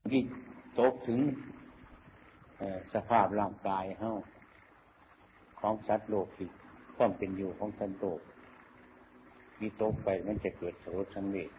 ที่ตกถึงสภาพร่างกายเฮาของสัตว์โลกที่ความเป็นอยู่ของสัตว์โลกวิตกไปมันจะเกิดโสดสังเวช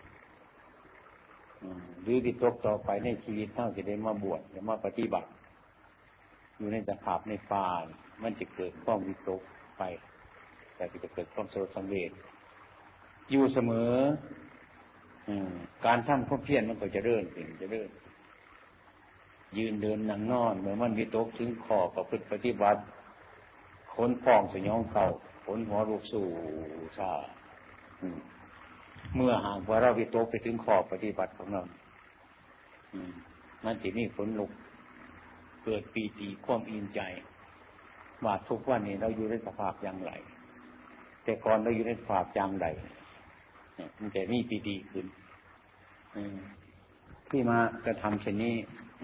หรือวิตกต่อไปในชีวิตเฮาจะได้มาบวชจะมาปฏิบัติอยู่ในสภาพในป่ามันจะเกิดความวิตกไปแต่จะเกิดความโสดสังเวชอยู่เสมอการทำความเพียรมันก็จะเริ่มขึ้นจะเริ่มยืนเดินนั่งนอนเมื่อมันวิตกถึงข้อประพฤติปฏิบัติขนพองสยองเข่าขนหัวลุกสู่ชาเมื่อหากว่าเราวิตกไปถึงข้อปฏิบัติของเรามันจะมีขนลุกเกิดปีติความอิ่มใจว่าทุกวันนี้เราอยู่ในสภาพอย่างไรแต่ก่อนเราอยู่ในสภาพอย่างไรมันจะมีปีติขึ้นที่มากระทำเช่นนี้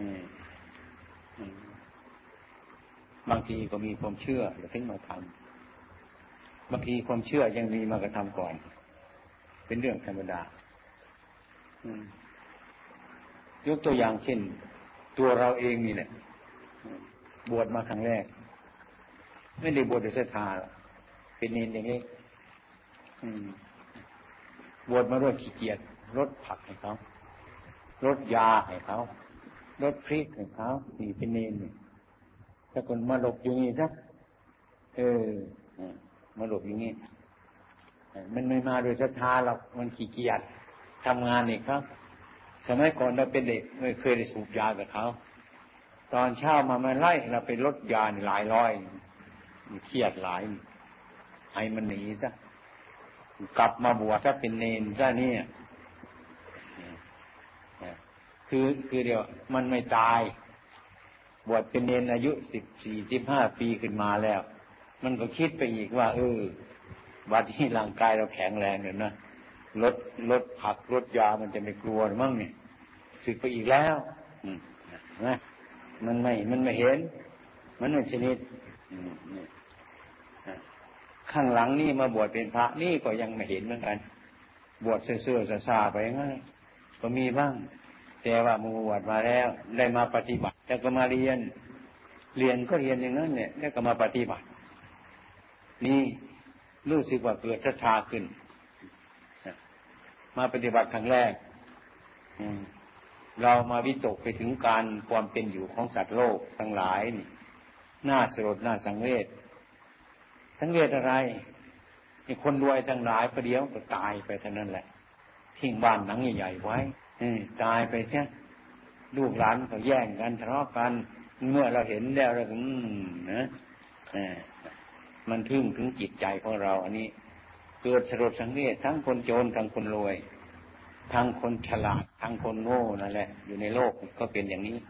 บางทีก็มีความเชื่อแล้วถึงมาทำบางทีความเชื่อยังมีมากระทำก่อนเป็นเรื่องธรรมดายกตัวอย่างเช่นตัวเราเองนี่แหละบวชมาครั้งแรกไม่ได้บวชด้วยศรัทธาเป็นเนรอย่างนี้บวชมาด้วยขี้เกียจลดผักให้เขาลดยาให้เขาลดพริกให้เขานี่เป็นเนรนี่ถ้าคนมาหลบอยู่นี่นะมาหลบอย่างนี้มันไม่มาโดยศรัทธาหรอกมันขี้เกียจทำงานนี่ครับสมัยก่อนเราเป็นเด็กไม่เคยได้สูบยากับเขาตอนเช้ามาไล่เราไปลดยาหลายร้อยเครียดหลายให้มันหนีซะกลับมาบวชถ้าเป็นเนรซะเนี่ยคือเดี๋ยวมันไม่ตายบวชเป็นเนรอายุ14-15 ปีขึ้นมาแล้วมันก็คิดไปอีกว่าบัดนี้ร่างกายเราแข็งแรงเลยนะลดผักลดยามันจะไม่กลัวหรือมั้งเนี่ยสึกไปอีกแล้วนะมันไม่เห็นมันไม่ชนิดข้างหลังนี่มาบวชเป็นพระนี่ก็ยังไม่เห็นเหมือนกันบวชเสื่อๆซาๆไปงั้นก็มีบ้างแต่ว่าบวชมาแล้วได้มาปฏิบัติแล้วก็มาเรียนก็เรียนอย่างนั้นเนี่ยแล้วก็มาปฏิบัตินี่รู้สึกว่าเกิดศรัทธาขึ้นมาปฏิบัติครั้งแรกเรามาวิตกไปถึงความเป็นอยู่ของสัตว์โลกทั้งหลายนี่น่าสลดน่าสังเวชอะไรนี่คนรวยทั้งหลายประเดี๋ยวก็ตายไปเท่านั้นแหละทิ้งบ้านหลังใหญ่ๆไว้ตายไปเสียลูกหลานก็แย่งกันทะเลาะกันเมื่อเราเห็นแล้วเรามันทึ่งถึงจิตใจของเราอันนี้เกิดสลดสังเวชทั้งคนจนทั้งคนรวยทั้งคนฉลาดทั้งคนโง่นั่นแหละอยู่ในโลกก็เป็นอย่างนี้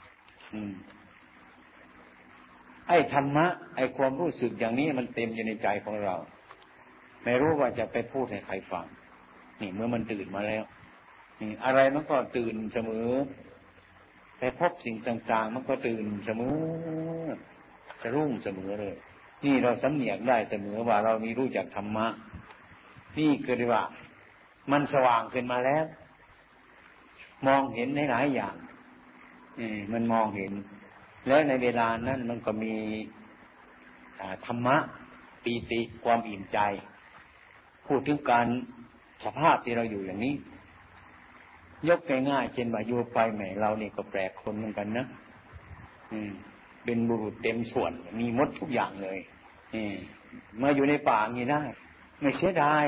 ไอ้ธรรมะไอ้ความรู้สึกอย่างนี้มันเต็มอยู่ในใจของเราไม่รู้ว่าจะไปพูดให้ใครฟังนี่เมื่อมันตื่นมาแล้วนี่อะไรมันก็ตื่นเสมอไปพบสิ่งต่างๆมันก็ตื่นเสมอจะรุ่งเสมอเลยนี่เราสำเนียกได้เสมอว่าเรามีรู้จักธรรมะนี่คือว่ามันสว่างขึ้นมาแล้วมองเห็นในหลายอย่างมันมองเห็นแล้วในเวลานั้นมันก็มีธรรมะปีติความอิ่มใจพูดถึงการสภาพที่เราอยู่อย่างนี้ยกง่ายๆเช่นว่าอยู่ไปแหมเรานี่ก็แปลกคนเหมือนกันนะเป็นบุรุษเต็มส่วนมีหมดทุกอย่างเลยมาอยู่ในป่างี้ได้ไม่เสียดาย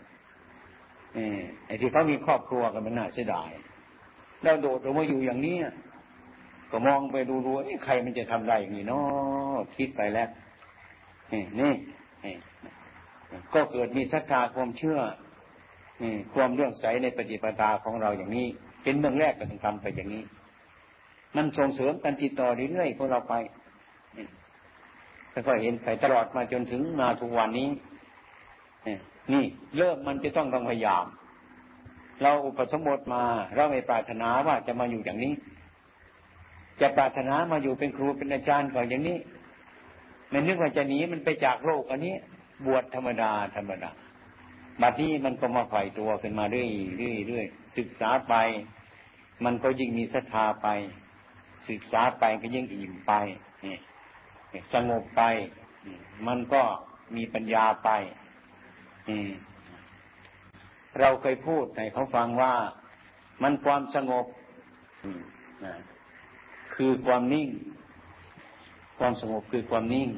ไอ้ที่เขามีครอบครัวกันมันน่าเสียดายเราโดดออกมาอยู่อย่างนี้ก็มองไปดูใครมันจะทำได้อย่างนี้เนาะคิดไปแล้วนี่ก็เกิดมีศรัทธาความเชื่อความเลื่อมใสในปฏิปทาของเราอย่างนี้เป็นเบื้องแรกก็ต้องทำไปอย่างนี้มันส่งเสริมกันติดต่อเรื่อยๆพวกเราไปแล้วก็เห็นไปตลอดมาจนถึงมาทุกวันนี้นี่เริ่มมันจะต้องพยายามเราอุปสมบทมาเราไม่ปรารถนาว่าจะมาอยู่อย่างนี้จะปรารถนามาอยู่เป็นครูเป็นอาจารย์ก็อย่างนี้ไม่นึกว่าจะหนีมันไปจากโลกอันนี้บวชธรรมดาบัดนี้มันก็มาไขว่ตัวขึ้นมาเรื่อยๆศึกษาไปมันก็ยิ่งมีศรัทธาไปศึกษาไปก็ยิ่งอิ่มไปนี่สงบไปมันก็มีปัญญาไปเราเคยพูดให้เขาฟังว่ามันความสงบคือความนิ่งความสงบคือความนิ่ง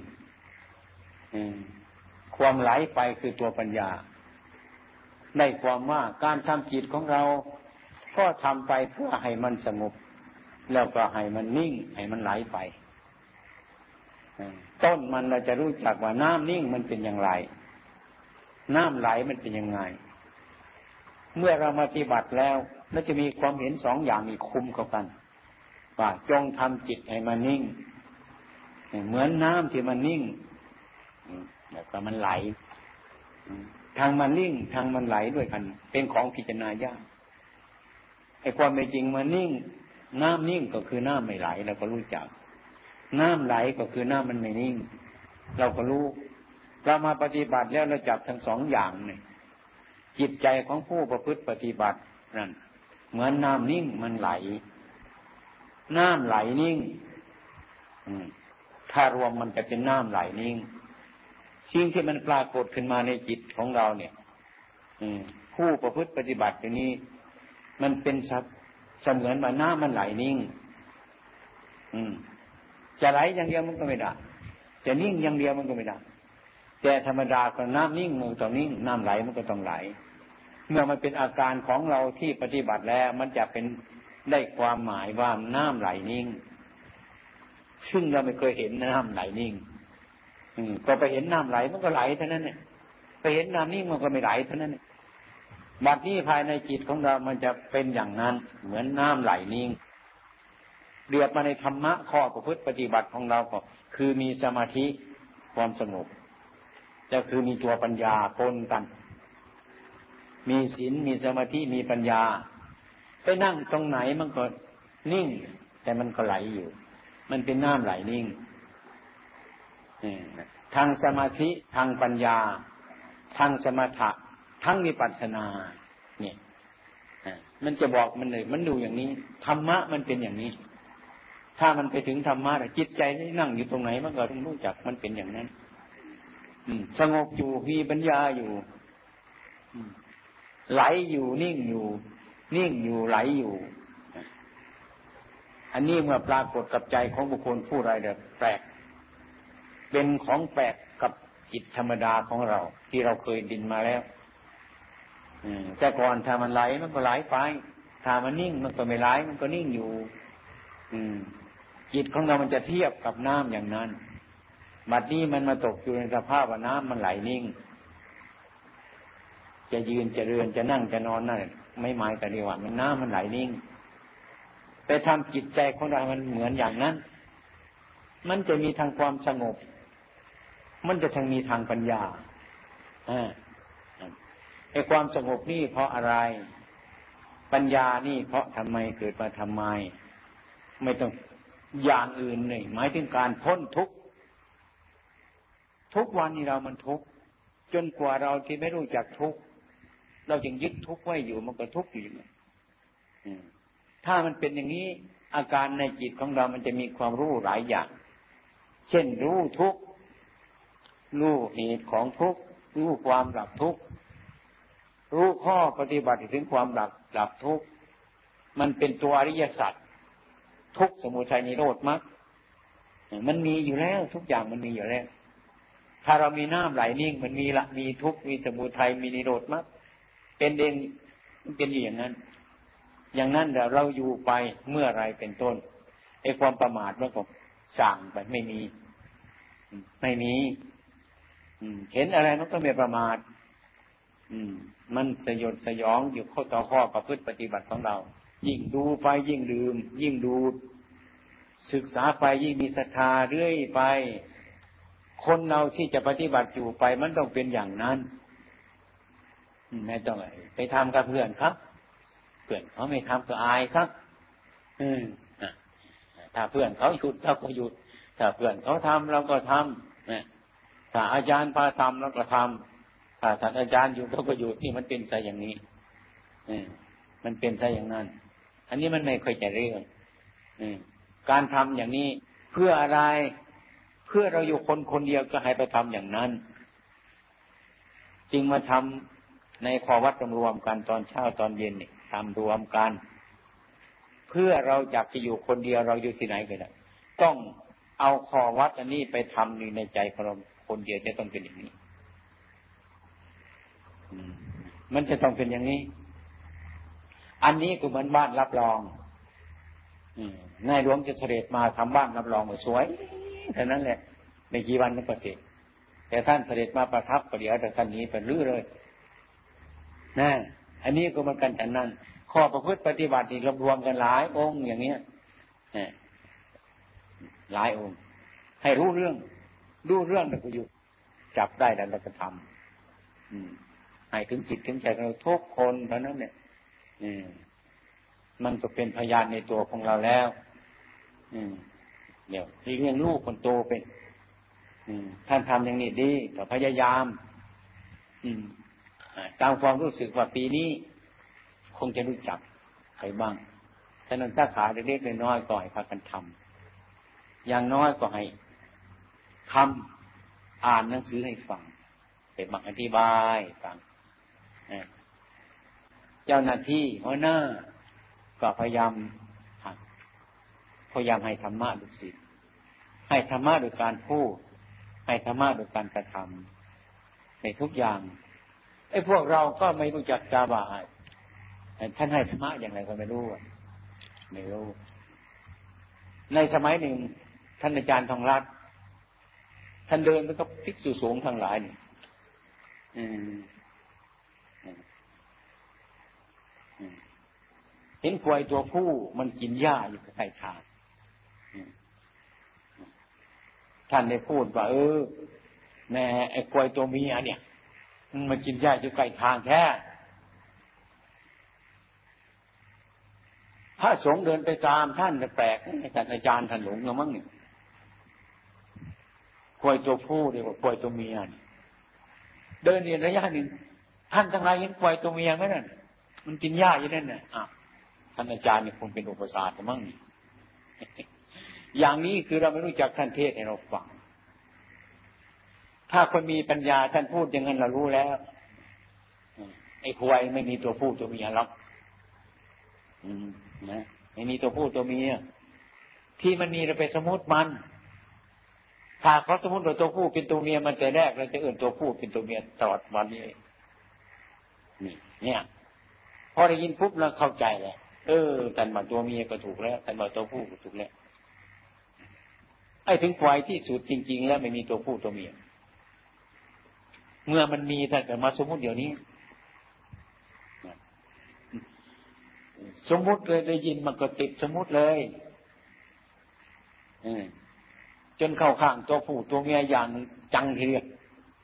ความไหลไปคือตัวปัญญาได้ความว่าการทำจิตของเราก็ทำไปเพื่อให้มันสงบแล้วก็ให้มันนิ่งให้มันไหลไปต้นมันเราจะรู้จักว่าน้ำนิ่งมันเป็นอย่างไรน้ำไหลมันเป็นยังไงเมื่อเราปฏิบัติแล้วเราจะมีความเห็นสองอย่างนี้คุมเข้ากันว่าจงทำจิตให้มันนิ่งเหมือนน้ำที่มันนิ่งแล้วก็มันไหลทางมันนิ่งทางมันไหลด้วยกันเป็นของพิจารณายากไอ้ความเป็นจริงมันนิ่งน้ำนิ่งก็คือน้ำไม่ไหลเราก็รู้จักน้ำไหลก็คือน้ำมันไม่นิ่งเราก็รู้เรามาปฏิบัติแล้วเราจับทั้งสองอย่างเนี่ยจิตใจของผู้ประพฤติปฏิบัตินั่นเหมือนน้ำนิ่งมันไหลน้ำไหลนิ่งถ้ารวมมันจะเป็นน้ำไหลนิ่งสิ่งที่มันปรากฏขึ้นมาในจิตของเราเนี่ยผู้ประพฤติปฏิบัติอย่างนี้มันเป็นเสมือนว่าน้ำมันไหลนิ่งจะไหลอย่างเดียวมันก็ไม่ได้จะนิ่งอย่างเดียวมันก็ไม่ได้แต่ธรรมดาก็น้ำนิ่งมันต้องนิ่งน้ำไหลมันก็ต้องไหลเมื่อมันเป็นอาการของเราที่ปฏิบัติแล้วมันจะเป็นได้ความหมายว่าน้ำไหลนิ่งซึ่งเราไม่เคยเห็นน้ำไหลนิ่งก็ไปเห็นน้ำไหลมันก็ไหลเท่านั้นเนี่ยไปเห็นน้ำนิ่งมันก็ไม่ไหลเท่านั้นเนี่ยบัดนี้ภายในจิตของเรามันจะเป็นอย่างนั้นเหมือนน้ำไหลนิ่งเรียบมาในธรรมะข้อประพฤติปฏิบัติของเราก็คือมีสมาธิความสงบจะคือมีตัวปัญญาปนกันมีศีลมีสมาธิมีปัญญาไปนั่งตรงไหนมันก็นิ่งแต่มันก็ไหลอยู่มันเป็นน้ำไหลนิ่งทางสมาธิทางปัญญาทางสมถะทั้งวิปัสสนาเนี่ยมันจะบอกมันเลยมันดูอย่างนี้ธรรมะมันเป็นอย่างนี้ถ้ามันไปถึงธรรมะจิตใจที่นั่งอยู่ตรงไหนมันก็ต้องรู้จักมันเป็นอย่างนั้นสงบอยู่มีปัญญาอยู่ไหลอยู่นิ่งอยู่นิ่งอยู่ไหลอยู่อันนี้เมื่อปรากฏกับใจของบุคคลผู้ใดแบบแปลกเป็นของแปลกกับจิตธรรมดาของเราที่เราเคยดินมาแล้วแต่ก่อนถ้ามันไหลมันก็ไหลไปถ้ามันนิ่งมันก็ไม่ไหลมันก็นิ่งอยู่จิตของเรามันจะเทียบกับน้ำอย่างนั้นบัดนี้มันมาตกอยู่ในสภาพว่าน้ำมันไหลนิ่งจะยืนจะเดินจะนั่งจะนอนนั่นไม่หมายแต่เดียวว่ามันน้ำมันไหลนิ่งไปทำจิตใจของเรามันเหมือนอย่างนั้นมันจะมีทางความสงบมันจะมีทางปัญญาไอ้ความสงบนี่เพราะอะไรปัญญานี่เพราะทำไมเกิดมาทำไมไม่ต้องอย่างอื่นเลยหมายถึงการพ้นทุกข์ทุกวันนี้เรามันทุกข์จนกว่าเราที่ไม่รู้จักทุกข์เรายังยึดทุกข์ไว้อยู่มันก็ทุกข์อยู่อย่างนี้ถ้ามันเป็นอย่างนี้อาการในจิตของเรามันจะมีความรู้หลายอย่างเช่นรู้ทุกข์รู้เหตุของทุกข์รู้ความดับทุกข์รู้ข้อปฏิบัติถึงความดับทุกข์มันเป็นตัวอริยสัจทุกข์สมุทัยนิโรธมรรคมันมีอยู่แล้วทุกอย่างมันมีอยู่แล้วถ้าเรามีน้ำไหลนิ่งมันมีทุกข์มีสมุทัยมีนิโรธมรรคเป็นเองมันเป็นอยู่อย่างนั้นอย่างนั้นเราอยู่ไปเมื่อไรเป็นต้นไอ้ความประมาทมันก็สั่งไปไม่มีเห็นอะไรมันก็ไม่ประมาทมันสยดสยองอยู่ข้อต่อข้อประพฤติปฏิบัติของเรายิ่งดูไปยิ่งลืมยิ่งดูศึกษาไปยิ่งมีศรัทธาเรื่อยไปคนเราที่จะปฏิบัติอยู่ไปมันต้องเป็นอย่างนั้นไม่ต้องไปทำกับเพื่อนครับเพื่อนเขาไม่ทำก็อายครับถ้าเพื่อนเขาหยุดเราก็หยุดถ้าเพื่อนเขาทำเราก็ทำถ้าอาจารย์พาทำเราก็ทำถ้าท่านอาจารย์อยู่เราก็หยุดนี่มันเป็นซะอย่างนี้มันเป็นซะอย่างนั้นอันนี้มันไม่ค่อยจะเรื่องการทำอย่างนี้เพื่ออะไรเพื่อเราอยู่คนคนเดียวก็ให้ไปทำอย่างนั้นจึงมาทำในขอวัดรวมกันตอนเช้าตอนเย็นนี่ทำรวมกันเพื่อเราอยากจะอยู่คนเดียวเราอยู่ที่ไหนก็ได้ต้องเอาขอวัดอันนี้ไปทำในใจของเราคนเดียวจะต้องเป็นอย่างนี้มันจะต้องเป็นอย่างนี้อันนี้ก็เหมือนบ้านรับรองนายหลวงจะเสด็จมาทำบ้านรับรองสวยเท่านั้นแหละไม่กี่วันมันก็เสร็จแต่ท่านเสด็จมาประทับประเดี๋ยวแต่ท่านนี้เป็นรื้อเลยนะอันนี้ก็เหมือนกันฉันนั้นข้อประพฤติปฏิบัตินี่รวมกันหลายองค์อย่างเงี้ยหลายองค์ให้รู้เรื่องแล้วก็อยู่จับได้แล้วเราก็ทำให้ถึงจิตถึงใจเราทุกคนเท่านั้นเนี่ยมันก็เป็นพยานในตัวของเราแล้วเดี๋ยวที่เลี้ยงลูกคนโตเป็นท่านทำอย่างนี้ดีแต่พยายามตามความรู้สึกว่าปีนี้คงจะรู้จักไปบ้างฉะนั้นสาขาเล็กๆน้อยๆก็ให้พากันทำอย่างน้อยก็ให้ทำอ่านหนังสือให้ฟังเป็นบังอธิบายฟังเจ้าหน้าที่หัวหน้าก็พยายามให้ธรรมะดุสิตให้ธรรมะโดยการพูดให้ธรรมะโดยการกระทำในทุกอย่างไอ้พวกเราก็ไม่รู้จักจาบะท่านให้ธรรมะอย่างไรก็ไม่รู้ในสมัยหนึ่งท่านอาจารย์ทองรัตน์ท่านเดินไปกับภิกษุสงฆ์ทั้งหลายนี่เห็นควายตัวผู้มันกินหญ้าอยู่ใกล้ทางท่านได้พูดว่าแม่ไอ้ควายตัวเมียเนี่ยมันกินหญ้าอยู่ใกล้ทางแท้พระสงฆ์เดินไปตามท่านแปลกท่านอาจารย์ท่านหลงแล้วมั้งเนี่ยควายตัวผู้เรียกว่าควายตัวเมียเดินเรียนระยะหนึ่งท่านทั้งหลายเห็นควายตัวเมียไหมนั่นมันกินหญ้าอยู่นั่นน่ะท่านอาจารย์นี่คงเป็นอุปสรรคมั้งอย่างนี้คือเราไม่รู้จักท่านเทศให้เราฟังถ้าคนมีปัญญาท่านพูดอย่างนั้นเรารู้แล้วไอ้ควายไม่มีตัวผู้ตัวเมียหรอกนะไม่มีตัวผู้ตัวเมียที่มันมีเราไปสมมติมันถ้าเขาสมมติว่าตัวผู้เป็นตัวเมียมันแต่แรกเราจะเอื่นตัวผู้เป็นตัวเมียตลอดวันนี้เนี่ยพอได้ยินปุ๊บเราเข้าใจเลยท่านมาตัวเมียก็ถูกแล้วท่านมาตัวผู้ก็ถูกแล้วไอ้ถึงควายที่สุดจริงๆแล้วไม่มีตัวผู้ตัวเมียเมื่อมันมีท่านก็มาสมมติเดี๋ยวนี้สมมุติเลยได้ยินมันก็ติดสมมุติเลยจนเข้าข้างตัวผู้ตัวเมียอย่างจังทีเดียว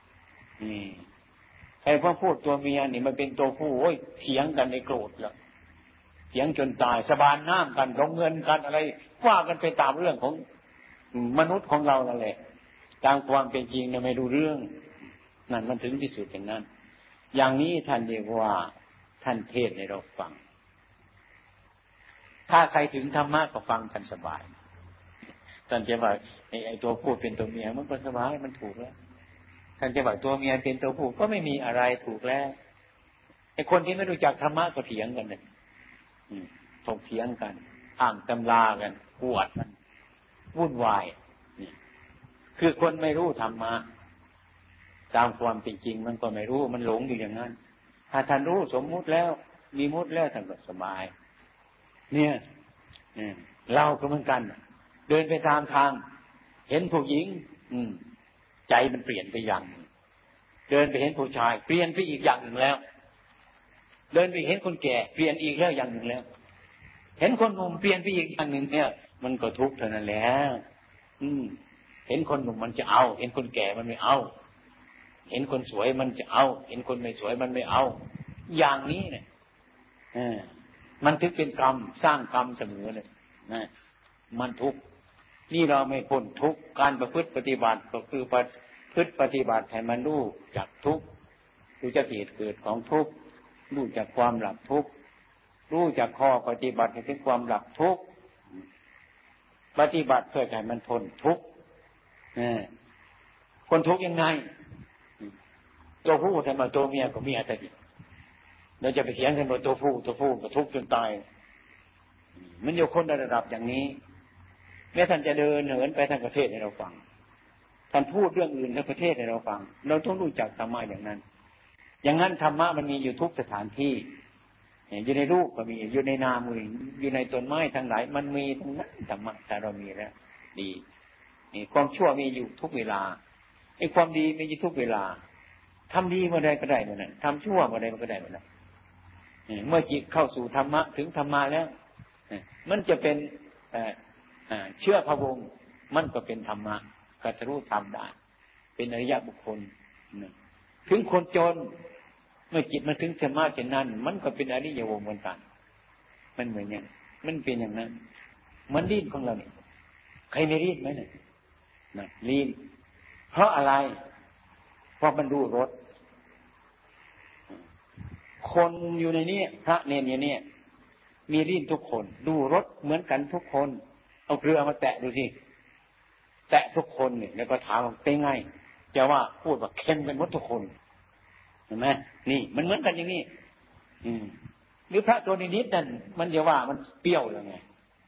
ใครพูดตัวเมียนี่มันเป็นตัวผู้โอ้ยเถียงกันในโกรธแล้วเถียงจนตายสบานน้ำกันลงเงินกันอะไรว่ากันไปตามเรื่องของมนุษย์ของเรานั่นแหละตามความเป็นจริงเนี่ยไม่รู้เรื่องนั่นมันถึงที่สุดอย่างนั้นอย่างนี้ท่านเรียกว่าท่านเทศให้เราฟังถ้าใครถึงธรรมะก็ฟังกันสบายท่านจะว่าไอ้ตัวผู้เป็นตัวเมียมันก็สบายมันถูกแล้วท่านจะว่าตัวเมียเป็นตัวผู้ก็ไม่มีอะไรถูกแล้วไอ้คนที่ไม่รู้จักธรรมะก็เถียงกันเลยถกเถียงกันอ้างตำรากันปวดมันวุ่นวายนี่คือคนไม่รู้ธรรมะตามความเป็นจริงมันก็ไม่รู้มันหลงอยู่อย่างนั้นถ้าท่านรู้สมมุติแล้วมีมุติแล้วท่านก็สบายเนี่ยเราก็เหมือนกันเดินไปตามทางเห็นผู้หญิงใจมันเปลี่ยนไปอย่างหนึ่งเดินไปเห็นผู้ชายเปลี่ยนไปอีกอย่างหนึ่งแล้วเดินไปเห็นคนแก่เปลี่ยนอีกแล้วอย่างหนึ่งแล้วเห็นคนหนุ่มเปลี่ยนไปอีกอย่างหนึ่งเนี่ยมันก็ทุกข์เท่านั้นแหละเห็นคนหนุ่มมันจะเอาเห็นคนแก่มันไม่เอาเห็นคนสวยมันจะเอาเห็นคนไม่สวยมันไม่เอาอย่างนี้เนี่ยมันถึงเป็นกรรมสร้างกรรมเสมอเลยนะมันทุกข์นี่เราไม่พ้นทุกข์การประพฤติปฏิบัติก็คือประพฤติปฏิบัติให้มันรู้จักทุกข์รู้จักเหตุเกิดของทุกข์รู้จักความหลับทุกข์รู้จักข้อปฏิบัติถึงความดับทุกข์ปฏิบัติเพื่อให้มันทนทุกข์คนทุกข์ยังไงตัวผู้ทำมาตัวเมียก็มีอะไรดีเราจะไปเถียงกันว่าตัวผู้ก็ทุกข์จนตายมันอยู่คนระดับอย่างนี้แม้ท่านจะเดินเหินไปทางประเทศให้เราฟังท่านพูดเรื่องอื่นในประเทศให้เราฟังเราต้องรู้จักธรรมะอย่างนั้นอย่างนั้นธรรมะมันมีอยู่ทุกสถานที่อยู่ในรูปก็มีอยู่ในนามก็มีอยู่ในต้นไม้ทั้งหลายมันมีทั้งนั้นธรรมะแต่เรามีแล้วดีนี่ความชั่วมีอยู่ทุกเวลาไอ้ความดีมีอยู่ทุกเวลาทำดีเมื่อใดก็ได้เมื่อนั้นทำชั่วเมื่อใดมันก็ได้เมื่อนั้นเมื่อจิตเข้าสู่ธรรมะถึงธรรมะแล้วมันจะเป็นเชื่อพระวงศ์มันก็เป็นธรรมะกัตรู้ธรรมได้เป็นอริยบุคคลถึงคนจนเมื่อจิตมาถึงธรรมะเช่นนั้นมันก็เป็นอริยวงศ์เหมือนกันมันเหมือนอย่างมันเป็นอย่างนั้นมันลิ้นของเราเนี่ยใครไม่ลิ้นไหมเนี่ยลิ้นเพราะอะไรเพราะมันดูรสคนอยู่ในนี้พระเนรเนี่ยมีลิ้นทุกคนดูรสเหมือนกันทุกคนเอาเกลือมาแตะดูสิแตะทุกคนเนี่ยแล้วก็ถามว่าเป็นไงจะว่าพูดว่าเค็มกันหมดทุกคนเห็นไหมนี่มันเหมือนกันอย่างนี้หรือพระตัวนิดนั่นมันจะว่ามันเปรี้ยวหรือไง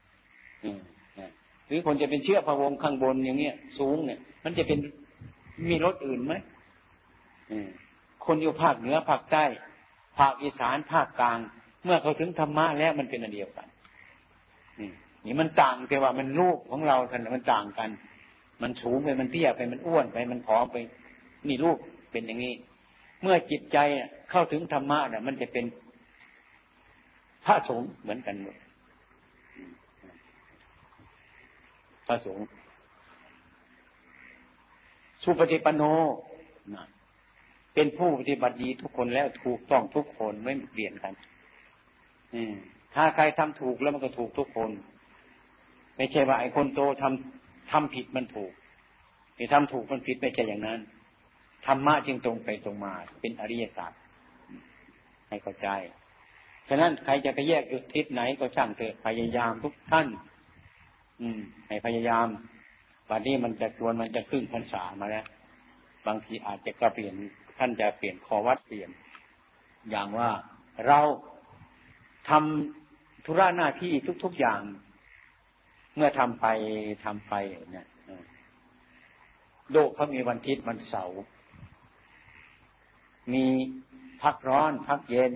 หรือคนจะเป็นเชื้อพระวงศ์ข้างบนอย่างเงี้ยสูงเนี่ยมันจะเป็นมีรสอื่นไหมคนอยู่ภาคเหนือภาคใต้ภาคอีสานภาคกลางเมื่อเขาถึงธรรมะแล้วมันเป็นอันเดียวกันนี่มันต่างแต่ว่ามันรูปของเราท่านมันต่างกันมันสูงไปมันเตี้ยไปมันอ้วนไปมันผอมไปนี่รูปเป็นอย่างนี้เมื่อจิตใจเข้าถึงธรรมะเนี่ยมันจะเป็นพระสงฆ์เหมือนกันหมดพระสงฆ์สุปฏิปันโนเป็นผู้ปฏิบัติดีทุกคนแล้วถูกต้องทุกคนไม่เปลี่ยนกันถ้าใครทำถูกแล้วมันก็ถูกทุกคนไม่ใช่ว่าไอ้คนโตทำผิดมันถูกไอ้ทำถูกมันผิดไม่ใช่อย่างนั้นธรรมะจึงตรงไปตรงมาเป็นอริยสัจให้เข้าใจฉะนั้นใครจะไปแยกอยู่ทิศไหนก็ช่างเถอะพยายามทุกท่านให้พยายามวันนี้มันจะครึ่งพรรษามาแล้วบางทีอาจจะก็เปลี่ยนท่านจะเปลี่ยนข้อวัดเปลี่ยนอย่างว่าเราทำธุระหน้าที่ทุกๆอย่างเมื่อทำไปเนี่ยโลกเขามีวันอาทิตย์วันเสาร์มีพักร้อนพักเย็น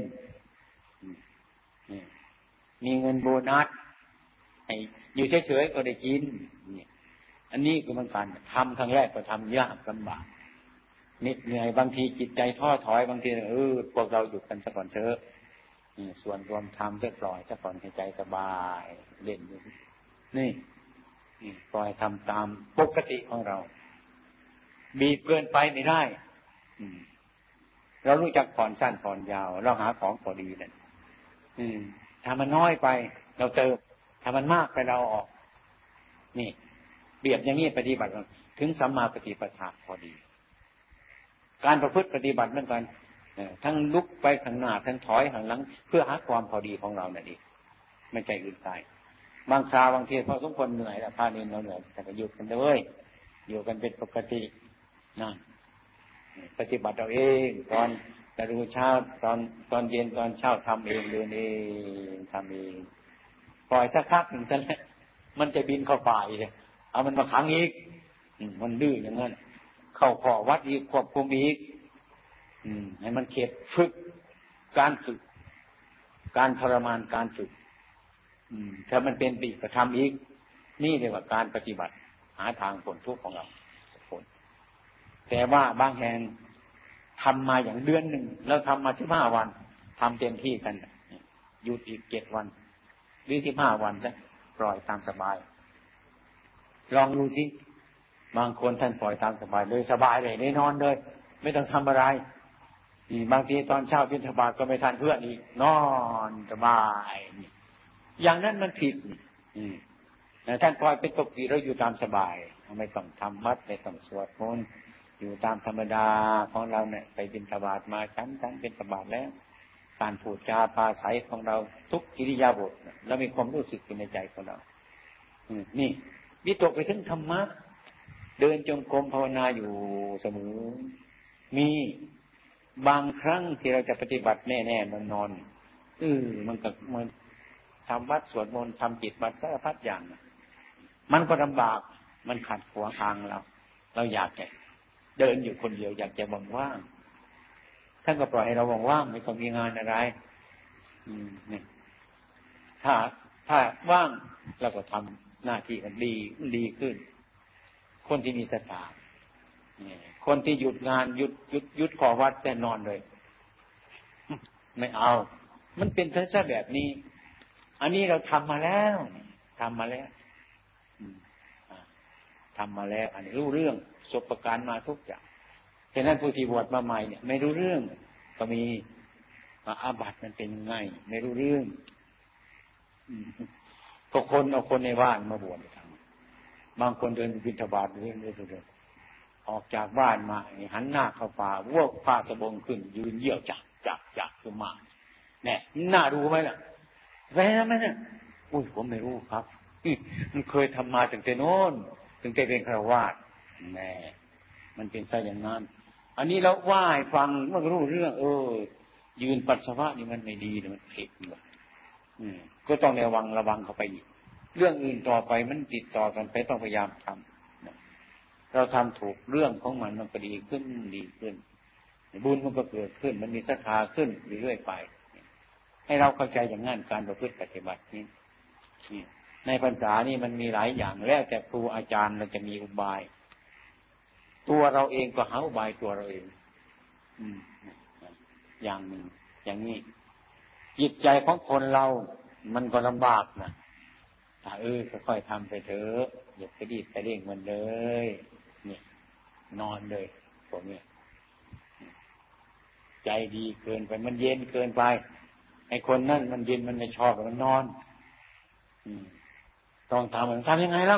มีเงินโบนัสให้อยู่เฉยๆก็ได้กินอันนี้คือมันการทำครั้งแรกก็ทำยากลำบากนิดเหนื่อยบางทีจิตใจท้อถอยบางทีพวกเราหยุดกันสักก่อนเถอะส่วนรวมทำเพื่อปล่อยสักก่อนให้ใจสบายเล่นอยู่นี่ปล่อยทำตามปกติของเราบีบเกินไปไม่ได้เรารู้จักผ่อนสั้นผ่อนยาวเราหาของพอดีนั่นถ้ามันน้อยไปเราเติมถ้ามันมากไปเราออกนี่เปรียบอย่างนี้ปฏิบัติถึงสัมมาปฏิปทาพอดีการประพฤติปฏิบัติเหมือนกันทั้งลุกไปข้างหน้าทั้งถอยข้างหลังเพื่อหาความพอดีของเรานั่นเองไม่ใช่อื่นใดบางคราวบางทีพอสมควรเหนื่อยแล้วพาเน้นเราเหนื่อยแต่ก็หยุดกันเลยอยู่กันเป็นปกตินั่นปฏิบัติเราเองตอนจะดูเช้าตอนเย็นตอนเช้าทำเองเดินเองทำเองปล่อยสักพักหนึ่งซะแล้วมันจะบินเข้าป่าอีกเอามันมาขังอีกมันดื้ออย่างนั้นเข้าขอวัดอีกควบคุมอีกให้มันเข็ดฝึกการฝึกการทรมานการฝึกถ้ามันเป็นปีกก็ทำอีกนี่เรียกว่าการปฏิบัติหาทางพ้นทุกข์ของเราพ้นแต่ว่าบางแห่งทำมาอย่างเดือนหนึ่งแล้วทำมา15 วันทำเต็มที่กันหยุดอีก7 วันหรือ15 วันแล้วปล่อยตามสบายลองดูสิบางคนท่านปล่อยตามสบายเลยสบายเลยได้นอนเลยไม่ต้องทำอะไรบางทีตอนเช้าบิณฑบาตก็ไม่ทันเพื่อนอีกนอนสบายอย่างนั้นมันผิดท่านปล่อยเป็นปกติเราอยู่ตามสบายไม่ต้องทำวัดไม่ต้องสวดมนต์อยู่ตามธรรมดาของเราเนี่ยไปบิณฑบาตมาฉันบิณฑบาตแล้วการพูดจาปราศัยของเราทุกอิริยาบถแล้วมีความรู้สึกในใจของเรานี่วิตกไปถึงธรรมะเดินจงกรมภาวนาอยู่เสมอมีบางครั้งที่เราจะปฏิบัติแน่ๆนอนมันก็เหมือนทำวัดสวดมนต์ทำจิตวัดสารพัดอย่างมันก็ลำบากมันขัดขวางทางเราอยากจะเดินอยู่คนเดียวอยากจะว่างๆท่านก็ปล่อยให้เราว่างๆไม่ต้องมีงานอะไรนี่ถ้าว่างเราก็ทำหน้าที่มันดีขึ้นคนที่มีศรัทธาคนที่หยุดงานหยุดขอวัดแต่นอนเลยไม่เอามันเป็นทัศนะแบบนี้อันนี้เราทำมาแล้วทำมาแล้วอันนี้รู้เรื่องประสบการณ์มาทุกอย่างฉะนั้นผู้ที่บวชมาใหม่เนี่ยไม่รู้เรื่องก็มีอาบัติมันเป็นไงไม่รู้เรื่องก็เอาคนในบ้านมาบวชทำบางคนเดินบิณฑบาตเรื่อยออกจากบ้านมาหันหน้าเข้าป่าวกผ้าสบงขึ้นยืนเยี่ยวจักขึ้นมาเนี่ยน่าดูไหมล่ะแว่ไหมเนี่ยอุ้ยผมไม่รู้ครับมันเคยทำมาตั้งแต่โน้นตั้งแต่เป็นฆราวาสแน่มันเป็นซะอย่างนั้นอันนี้เราว่าให้ฟังมันรู้เรื่องยืนปัสสาวะนี่มันไม่ดีมันผิดก็ต้องระวังเข้าไปอีกเรื่องอื่นต่อไปมันติดต่อกันไปต้องพยายามทำเราทำถูกเรื่องของมันก็ดีขึ้นบุญมันก็เกิดขึ้นมันมีศรัทธาขึ้นเรื่อยๆไปให้เราเข้าใจอย่างนั้นการประพฤติปฏิบัตินี้ในพรรษานี่มันมีหลายอย่างแล้วแต่ครูอาจารย์เราจะมีอุบายตัวเราเองก็หาอุบายตัวเราเองอย่างหนึ่งอย่างนี้จิตใจของคนเรามันก็ลำบากนะถ้าค่อยๆทำไปเถอะอย่าไปรีบไปเร่งมันเลยนี่นอนเลยพวกนี้ใจดีเกินไปมันเย็นเกินไปไอ้คนนั่นมันเย็นมันไม่ชอบมันนอนต้องทำยังไงล่ะ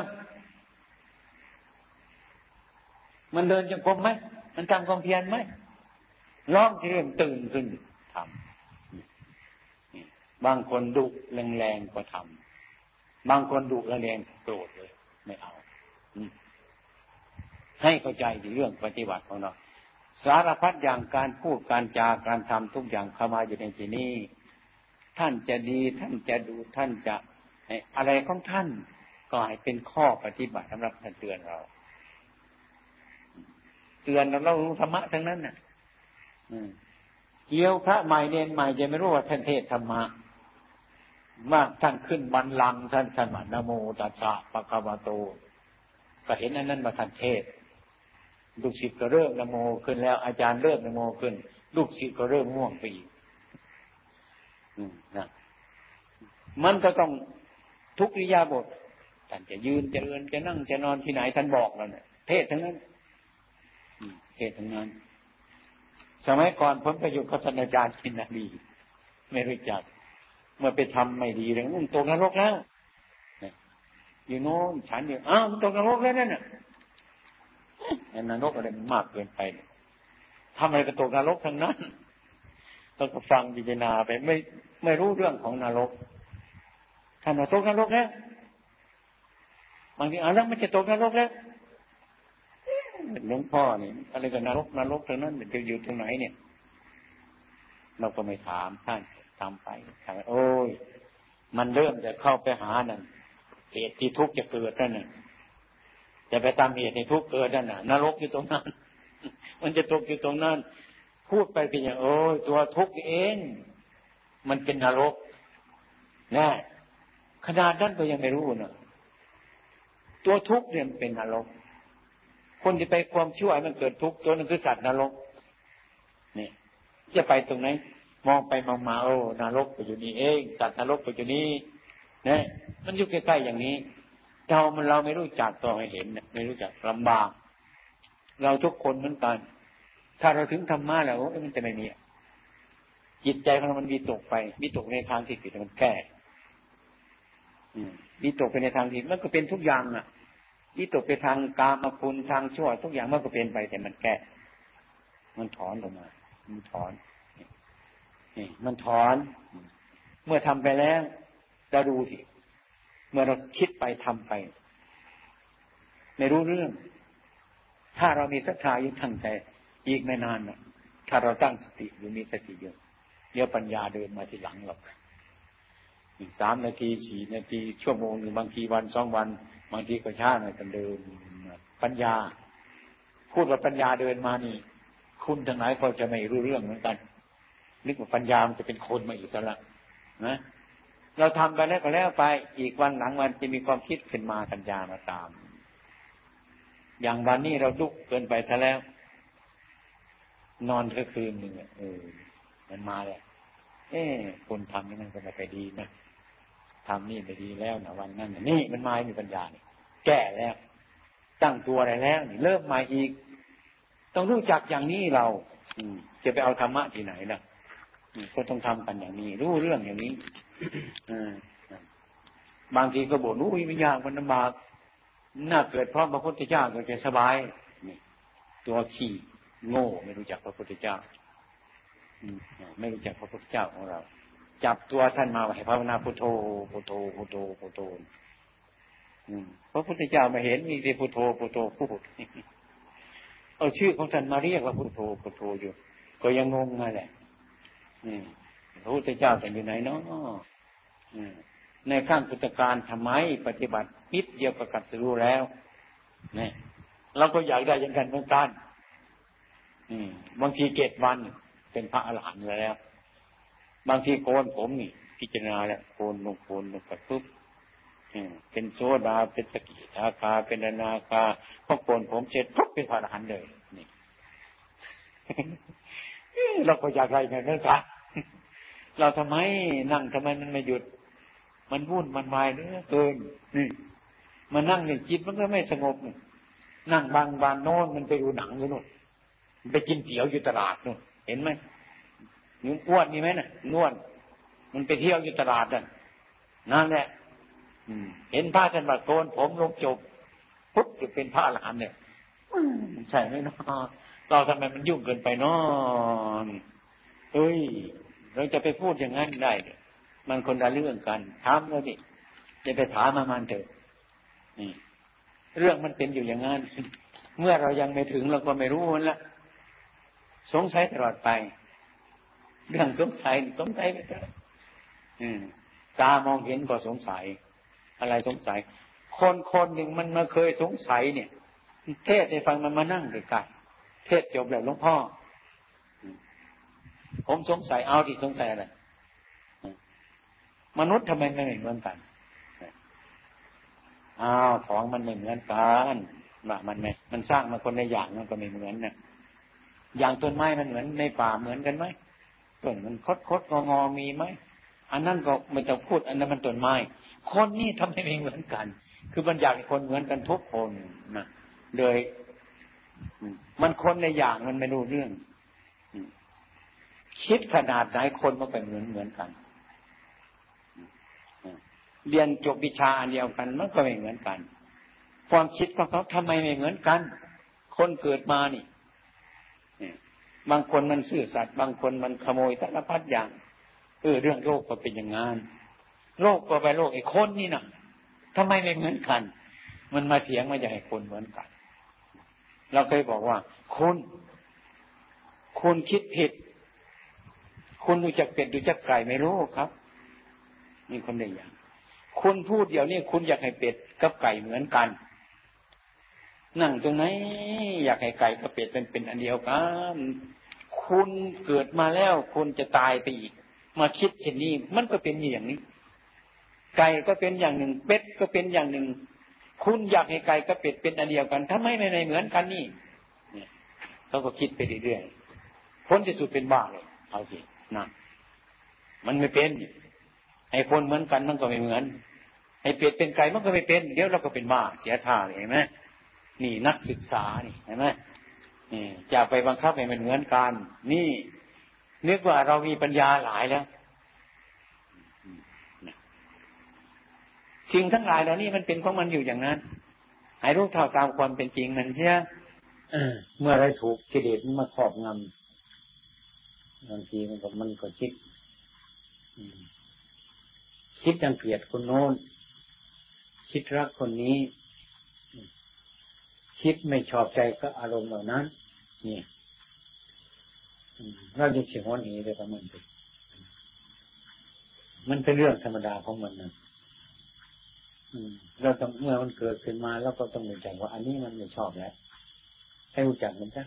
มันเดินจงกรมไหมมันทำความเพียรไหมร้องที่เริ่มตื่นขึ้นทำบางคนดุแรงๆก็ทำบางคนดุแรงๆโกรธเลยไม่เอาให้เข้าใจในเรื่องปฏิบัติของเราสารพัดอย่างการพูดการจาการทำทุกอย่างเข้ามาอยู่ในที่นี้ท่านจะดีท่านจะดูท่านจะอะไรของท่านก็ให้เป็นข้อปฏิบัติสำหรับท่านเตือนเราเรารู้ธรรมะทั้งนั้นน่ะเกี่ยวพระใหม่เนรใหม่จะไม่รู้ว่าท่านเทศธรรมะว่าท่านขึ้นบัลลังก์ท่านว่านะโมตัสสะภะคะวะโตก็เห็นอันนั้นว่าท่านเทศลูกศิษย์ก็เริ่มนะโมขึ้นแล้วอาจารย์เริ่มนะโมขึ้นลูกศิษย์ก็เริ่มง่วงไปอีกนะมันก็ต้องทุกอิริยาบถท่านจะยืนจะเดินจะนั่งจะนอนที่ไหนท่านบอกแล้วเนี่ยเทศทั้งนั้นเทศทั้งนั้นสมัยก่อนผมไปอยู่กับท่านอาจารย์กินนาดีไม่รู้จักเมื่อไปทำไม่ดีเลยตกนรกแล้วอยู่โน้นฉันอยู่มันตกนรกแล้วนั่นน่ะนรกอะไรมันมากเกินไปทำอะไรก็ตกนรกทั้งนั้นเราก็ฟังพิจารณาไปไม่รู้เรื่องของนรกท่านว่าตกนรกแล้วบางทีแล้วมันจะตกนรกแล้วหลวงพ่อนี่อะไรก็นรกทั้งนั้นจะอยู่ตรงไหนเนี่ยเราก็ไม่ถามท่านทำไปโอ้ยมันเริ่มจะเข้าไปหานั่นเหตุที่ทุกข์จะเกิดนั่นน่ะจะไปตามเหตุให้ทุกข์เกิดนั่นน่ะนรกอยู่ตรงนั้นมันจะตกอยู่ตรงนั้นพูดไปเป็นอย่างโอ้ยตัวทุกข์เองมันเป็นนรกแน่ขนาดนั้นก็ยังไม่รู้น่ะตัวทุกข์เนี่ยมันเป็นนรกคนที่ไปความชั่วมันเกิดทุกข์ตัวนั้นคือสัตว์นรกนี่จะไปตรงไหนมองไปมองมาโอ้นรกก็อยู่นี่เองสัตว์นรกก็อยู่นี่เนี่ยมันอยู่ใกล้ๆอย่างนี้เราไม่รู้จักต้องให้เห็นไม่รู้จักลำบากเราทุกคนเหมือนกันถ้าเราถึงธรรมะแล้วมันจะไม่มีจิตใจของเรามันวิตกไปวิตกในทางที่ผิดมันแก้วิตกไปในทางผิดมันก็เป็นทุกอย่างน่ะวิตกไปทางกามคุณทางชั่วทุกอย่างมันก็เป็นไปแต่มันแก้มันถอนออกมามันถอนนี่มันถอนเมื่อทำไปแล้วเราดูสิเมื่อเราคิดไปทำไปไม่รู้เรื่องถ้าเรามีศรัทธายิ่งตั้งใจอีกไม่นานนะถ้าเราตั้งสติหรือมีสติเยอะเดี๋ยวปัญญาเดินมาทีหลังเราอีก3 นาที4 นาทีชั่วโมงหนึ่งบางทีวัน2 วันบางทีก็ช้าหน่อยกันเดินปัญญาพูดว่าปัญญาเดินมานี่คุณทั้งหลายก็จะไม่รู้เรื่องเหมือนกันนึกว่าปัญญามันจะเป็นคนมาอีกแล้วนะเราทำไปแล้วก็แล้วไปอีกวันหลังวันจะมีความคิดขึ้นมาปัญญามาตามอย่างวันนี้เราดุเกินไปซะแล้วนอนคืนหนึ่งมันมาเลยคนทำนี่มันก็ไม่ไปดีนะทำนี่ไม่ดีแล้วนะวันนั้นนี่มันมามีปัญญานี่แก้แล้วตั้งตัวอะไรแล้วนี่เริ่มมาอีกต้องรู้จักอย่างนี้เราจะไปเอาธรรมะที่ไหนล่ะก็ต้องทำกันอย่างนี้รู้เรื่องอย่างนี้บางทีก็บ่นอุ้ยมันยากมันลำบากน่าเกิดเพราะพระพุทธเจ้าก็จะสบายนี่ตัวขี้โง่ไม่รู้จักพระพุทธเจ้าไม่รู้จักพระพุทธเจ้าของเราจับตัวท่านมาให้ภาวนาพุทโธพุทโธพุทโธพุทโธพระพุทธเจ้ามาเห็นมีแต่พุทโธพุทโธพูดเอาชื่อของท่านมาเรียกว่าพุทโธพุทโธอยู่ก็ยังงงนั่นแหละพระพุทธเจ้าท่านอยู่ไหนเนาะในขั้งพุทธการทำไมปฏิบัตินิดเดียวก็กัดสรู้แล้วเนี่ยเราก็อยากได้อย่างกันเหมือนกันบางที7 วันเป็นพระอรหันต์แล้วบางทีโกนผมนี่พิจารณาแล้วโกนลงไปปุ๊บเป็นโสดาเป็นสกิทาคาเป็นอนาคาพอโกนผมเสร็จปุ๊บเป็นพระอรหันต์เลยนี่ เราก็อยากได้อย่างนั้นกันเราทำไมนั่งทำไมมันไม่หยุดมันวุ่นมันวายเหลือเกินนี่มานั่งเนี่ยจิตมันก็ไม่สงบนั่งบานโน่นมันไปดูหนังอยู่โน่นไปกินเตี๋ยวอยู่ตลาดโน่นเห็นไหมนุ่มอ้วนนี่ไหมน่ะอ้วนมันไปเที่ยวอยู่ตลาดนั่นแหละเห็นพระท่านว่าโกนผมลงจบปุ๊บจะเป็นพระอรหันต์เนี่ยใช่ไหมเนาะเราทำไมมันยุ่งเกินไปเนาะเราจะไปพูดอย่างนั้นได้เนี่ยมันคนละเรื่องกันถามเราดิจะไปถามมันเถอะนี่เรื่องมันเป็นอยู่อย่างนั้นเมื่อเรายังไม่ถึงเราก็ไม่รู้มันละสงสัยตลอดไปเรื่องสงสัยไปเถอะตามองเห็นก็สงสัยอะไรสงสัยคนหนึ่งมันมาเคยสงสัยเนี่ยเทศให้ฟังมันมานั่งด้วยกันเทศจบแล้วหลวงพ่อผมสงสัยเอาที่สงสัยอะไรมนุษย์ทำไมไม่เหมือนกันของมันไม่เหมือนกันว่ามันสร้างมาคนละอย่างมันก็ไม่เหมือนนะอย่างต้นไม้มันเหมือนในป่าเหมือนกันไหมต้นมันคดงอมีไหมอันนั้นก็ไม่ต้องพูดอันนั้นมันต้นไม้คนนี่ทำไมไม่เหมือนกันคือมันอยากให้คนเหมือนกันทุกคนนะเลยมันคนในอย่างมันไม่รู้เรื่องคิดขนาดไหนคนมันก็เหมือนกันเรียนจบวิชาอันเดียวกันมันก็ไม่เหมือนกันความคิดของเขาทำไมไม่เหมือนกันคนเกิดมานี่บางคนมันซื่อสัตย์บางคนมันขโมยสารพัดอย่างเรื่องโลกก็เป็นอย่างงั้นโลกก็ไปโลกไอ้คนนี่น่ะทำไมไม่เหมือนกันมันมาเถียงมาอยากให้คนเหมือนกันเราเคยบอกว่าคุณคิดผิดคุณรู้จักเป็ดรู้จักไก่ไม่รู้ครับนี่คนได้อย่างคุณพูดเดี๋ยวนี้คุณอยากให้เป็ดกับไก่เหมือนกันนั่งตรงไหนอยากให้ไก่กับเป็ดเป็นอันเดียวกันคุณเกิดมาแล้วคุณจะตายไปอีกมาคิดเช่นนี้มันก็เป็นอย่างนี้ไก่ก็เป็นอย่างหนึ่งเป็ดก็เป็นอย่างหนึ่งคุณอยากให้ไก่กับเป็ดเป็นอันเดียวกันทำไมไม่เหมือนกันนี่เนี่ยเขาก็คิดไปเรื่อยๆพ้นที่สุดเป็นบ้าเลยเอาสินั่นมันไม่เป็นไอ้คนเหมือนกันมันก็ไม่เหมือนไอ้เป็ดเป็นไก่มันก็ไม่เป็นเดี๋ยวเราก็เป็นบ้าเสียท่าเห็นไหมนี่นักศึกษานี่เห็นไหมนี่จะไปบังคับให้มันเหมือนกันนี่นึกว่าเรามีปัญญาหลายแล้วสิ่งทั้งหลายเหล่านี้มันเป็นของมันอยู่อย่างนั้นให้รู้เท่าตามความเป็นจริงมันเสียเมื่อไรถูกกิเลสมาครอบงบางทีมันก็คิดยังเกลียดคนโน้นคิดรักคนนี้คิดไม่ชอบใจก็อารมณ์เหล่านั้นนี่เราจะเฉียงวันนี้เลยประมาณนี้มันเป็นเรื่องธรรมดาของมันนะเราต้องเมื่อมันเกิดขึ้นมาแล้วก็ต้องรู้จักว่าอันนี้มันไม่ชอบแล้วให้รู้จักมันซะ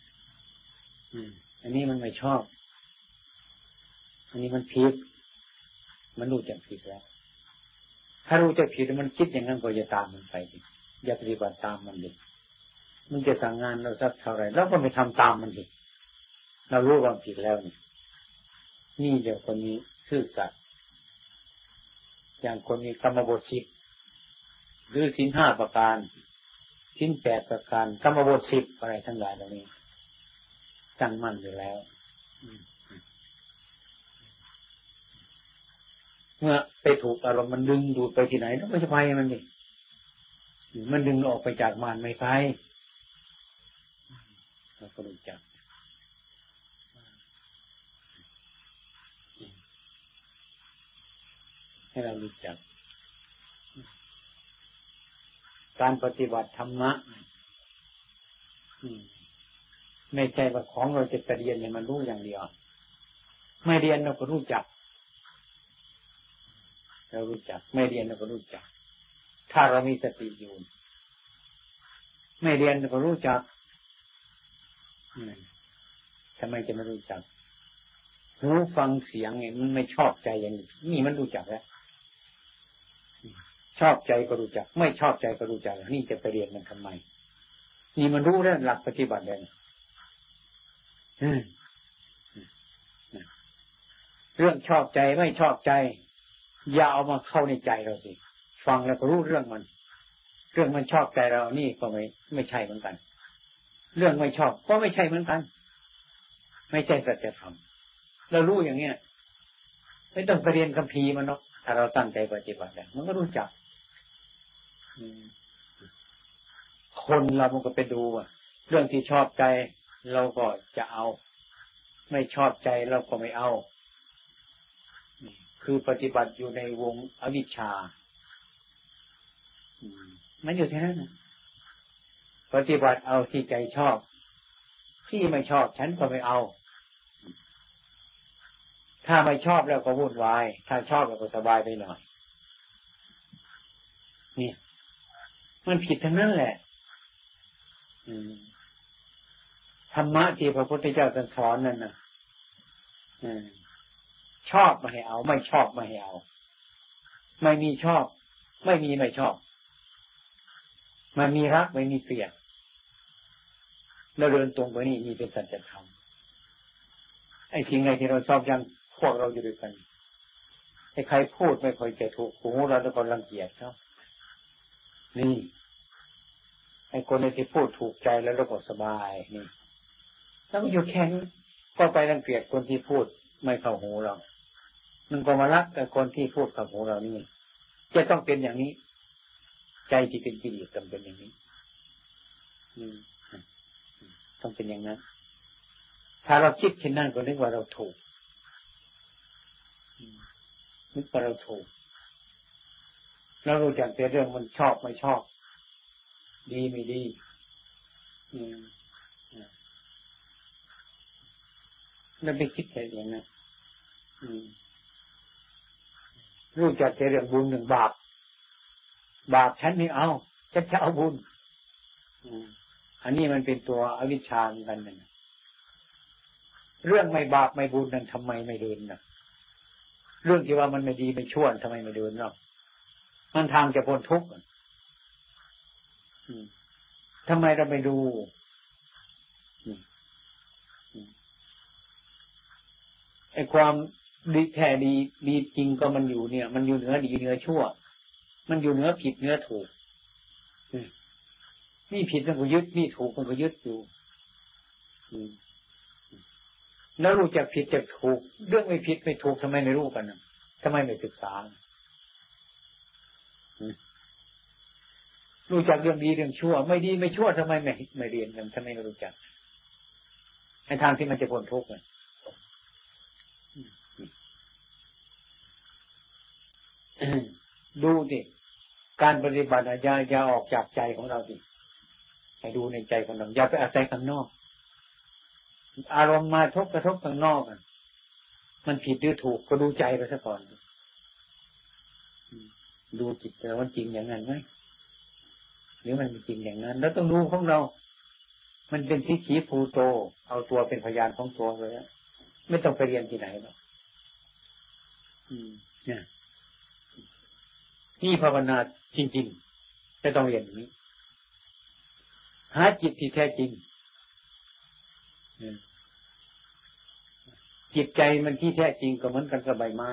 อันนี้มันไม่ชอบอันนี้มันผิดมันรู้จักผิดแล้วถ้ารู้จักผิดมันคิดอย่างนั้นก็อย่าตามมันไปดิอย่าปฏิบัติตามมันดิมันจะสั่งงานเราสักเท่าไหร่เราก็ไม่ทำตามมันดิเรารู้ความผิดแล้วนี่เดี๋ยวคนนี้ซื่อสัตย์อย่างคนมีกรรมบท10หรือศีล5ประการศีล8ประการกรรมบท10อะไรทั้งหลายเหล่านี้ตั้งมั่นอยู่แล้วเมื่อไปถูกอารมณ์มันดึงดูดไปที่ไหนแล้วไม่ใช่ไปมันดิมันดึงออกไปจากมารไม่ไปเราก็รู้จักให้เรารู้จักการปฏิบัติธรรมะไม่ใช่ว่าของเราจะเรียนเนี่ยมันรู้อย่างเดียวไม่เรียนเราก็รู้จักเรารู้จักไม่เรียนเราก็รู้จักถ้าเรามีสติอยู่ไม่เรียนเราก็รู้จักทำไมจะไม่รู้จักหูฟังเสียงเนี่ยมันไม่ชอบใจอย่างนี้มันรู้จักแล้วชอบใจก็รู้จักไม่ชอบใจก็รู้จักนี่จะไปเรียนมันทำไมนี่มันรู้แล้วหลักปฏิบัติเลยเรื่องชอบใจไม่ชอบใจอย่าเอามาเข้าในใจเราสิฟังแล้วก็รู้เรื่องมันเรื่องมันชอบใจเรานี่ก็ไม่ใช่เหมือนกันเรื่องไม่ชอบก็ไม่ใช่เหมือนกันไม่ใช่สัจธรรมเรารู้อย่างเนี้ยไม่ต้องไปเรียนคัมภีร์มันเนาะถ้าเราตั้งใจปฏิบัติแล้วมันก็รู้จักคนเรามันก็ไปดูเรื่องที่ชอบใจเราก็จะเอาไม่ชอบใจเราก็ไม่เอาคือปฏิบัติอยู่ในวงอวิชชามันอยู่ที่นั่นนะปฏิบัติเอาที่ใจชอบที่ไม่ชอบฉันก็ไม่เอาถ้าไม่ชอบแล้วก็วุ่นวายถ้าชอบแล้วก็สบายไปหน่อยนี่มันผิดทั้งนั้นแหละธรรมะที่พระพุทธเจ้าสอนนั่นนะชอบไม่ให้เอาไม่ชอบไม่ให้เอาไม่มีชอบไม่มีไม่ชอบมันมีรักไม่มีเกลียดแล้วเดินตรงไปนี่มีเป็นสัจธรรมไอ้สิ่งไหนที่เราชอบยังพวกเราอยู่ด้วยกันไอ้ใครพูดไม่ค่อยจะถูกหูเราแล้วก็รังเกียจเขานี่ไอ้คนที่พูดถูกใจแล้วเราก็สบายนี่แล้วก็อยู่แค่นี้ก็ไปรังเกียจคนที่พูดไม่เข้าหูเรามันก็มารักกับคนที่พูดเข้าหูเรานี่จะต้องเป็นอย่างนี้ใจที่เป็นกิเลสต้องเป็นอย่างนี้ต้องเป็นอย่างนั้นถ้าเราคิดเช่นนั้นก็นึกว่าเราถูกนึกว่าเราถูกแล้วรู้จักแต่เรื่องมันชอบไม่ชอบดีไม่ดีแล้วไปคิดแค่อย่างนั้นรู้จักแต่เรื่องบุญเรื่องบาปฉันไม่เอาฉันจะเอาบุญอันนี้มันเป็นตัวอวิชชาเหมือนกันนะเรื่องไม่บาปไม่บุญนั้นทำไมไม่เดินนะเรื่องที่ว่ามันไม่ดีไม่ชั่วทำไมไม่เดินเนาะมันทางจะพ้นทุกข์ทำไมเราไม่ดูไอ้ความดีแท้ดีจริงก็มันอยู่เนี่ยมันอยู่เหนือดีเหนือชั่วมันอยู่เหนือผิดเหนือถูกนี่ผิดมันก็ยึดนี่ถูกมันก็ยึดอยู่แล้วรู้จักผิดจักถูกเรื่องไม่ผิดไม่ถูกทำไมไม่รู้กันนะทำไมไม่ศึกษารู้จักเรื่องดีเรื่องชั่วไม่ดีไม่ชั่วทำไมไม่เรียนกันทำไมไม่รู้จักในทางที่มันจะพ้นทุกข์ดูดิการปฏิบัติอย่าออกจากใจของเราดิให้ดูในใจของเราอย่าไปอาศัยข้างนอกอารมณ์มากระทบข้างนอกมันผิดหรือถูกก็ดูใจไปซะก่อนดูจิตเรามันจริงอย่างนั้นไหมหรือมันจริงอย่างนั้นแล้วต้องดูของเรามันเป็นทิฏฐิภูโตเอาตัวเป็นพยานของตัวเลยไม่ต้องไปเรียนที่ไหนหรอกนี่ภาวนาจริงๆจะต้องเรียนอย่างนี้หาจิตที่แท้จริงจิตใจมันที่แท้จริงก็เหมือนกันกับใบไม้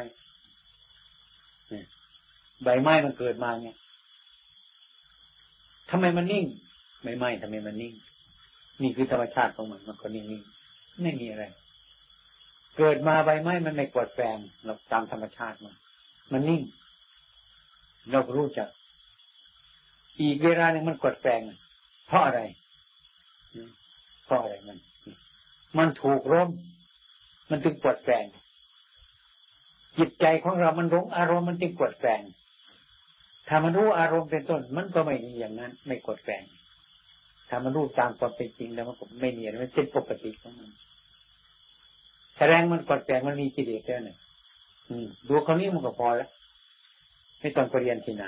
ใบไม้มันเกิดมาเนี่ยทำไมมันนิ่งใบไม้ทำไมมันนิ่งนี่คือธรรมชาติของมันก็นิ่งๆไม่มีอะไรเกิดมาใบไม้มันไม่กวดแฝงเราตามธรรมชาติมันนิ่งเราก็รู้จักอีกเวลาหนึ่งมันกดแปลงเพราะอะไรมันถูกร่มมันจึงกดแปลงจิตใจของเรามันหลงอารมณ์มันจึงกดแปลงถ้ามันรู้อารมณ์เป็นต้นมันก็ไม่มีอย่างนั้นไม่กดแปลงถ้ามันรู้ตามความเป็นจริงแล้วมันก็ไม่มีอะไรมันเป็นปกติของมันแสดงมันกดแปลงมันมีกิเลสแค่ไหนดูคราวนี้มันก็พอแล้วไม่ต้องไปเรียนที่ไหน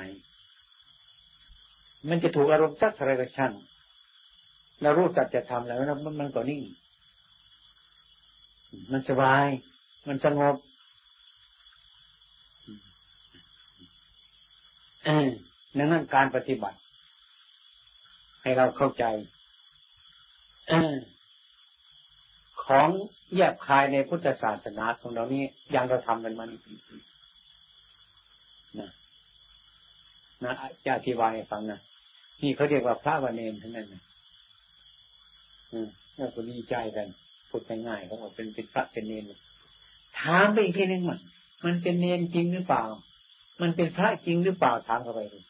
มันจะถูกอารมณ์สักอะไรก็ช่างเรารู้จักจะทำแล้วมันก็นิ่งมันสบายมันสงบดังนั้นการปฏิบัติให้เราเข้าใจของแยบคายในพุทธศาสนาของเรานี้อย่างเราทำกันมานี่นะจะอธิบายให้ฟังนะนี่เขาเรียกว่าพระวเนรทั้งนั้นนะเราก็ดีใจกันพูดง่ายๆเขาบอกเป็นพระเป็นเนรถามไปอีกทีนึงมันเป็นเนรจริงหรือเปล่ามันเป็นพระจริงหรือเปล่าถามเข้าไปดู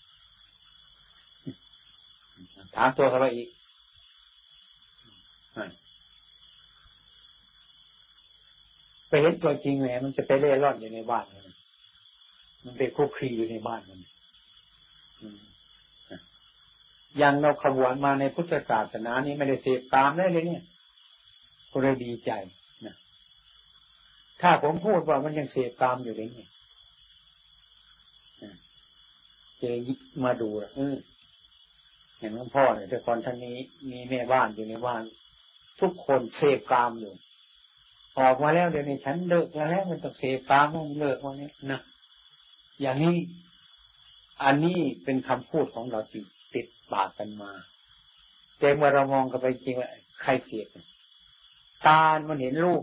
ถามตัวเขาไปอีกไปเห็นตัวจริงแหมมันจะไปเล่ร่อนอยู่ในบ้านมันไปคุกคีอยู่ในบ้านมันอย่างเราขบวนมาในพุทธศาสนานี้ไม่ได้เสพตามได้เลยเนี่ยก็เลยดีใจนะถ้าผมพูดว่ามันยังเสพตามอยู่เลยเนี่ยจะมาดูละอย่างหลวงพ่อเนี่ยแต่ก่อนท่านนี้มีแม่บ้านอยู่ในบ้านทุกคนเสพตามอยู่ออกมาแล้วเดี๋ยวนี้ฉันเลิกแล้วมันต้องเสพตามมันเลิกวันนี้นะอย่างนี้อันนี้เป็นคำพูดของเราจริงติดปากกันมาแต่เมื่อเรามองกันไปจริงว่าใครเสพตามันเห็นรูป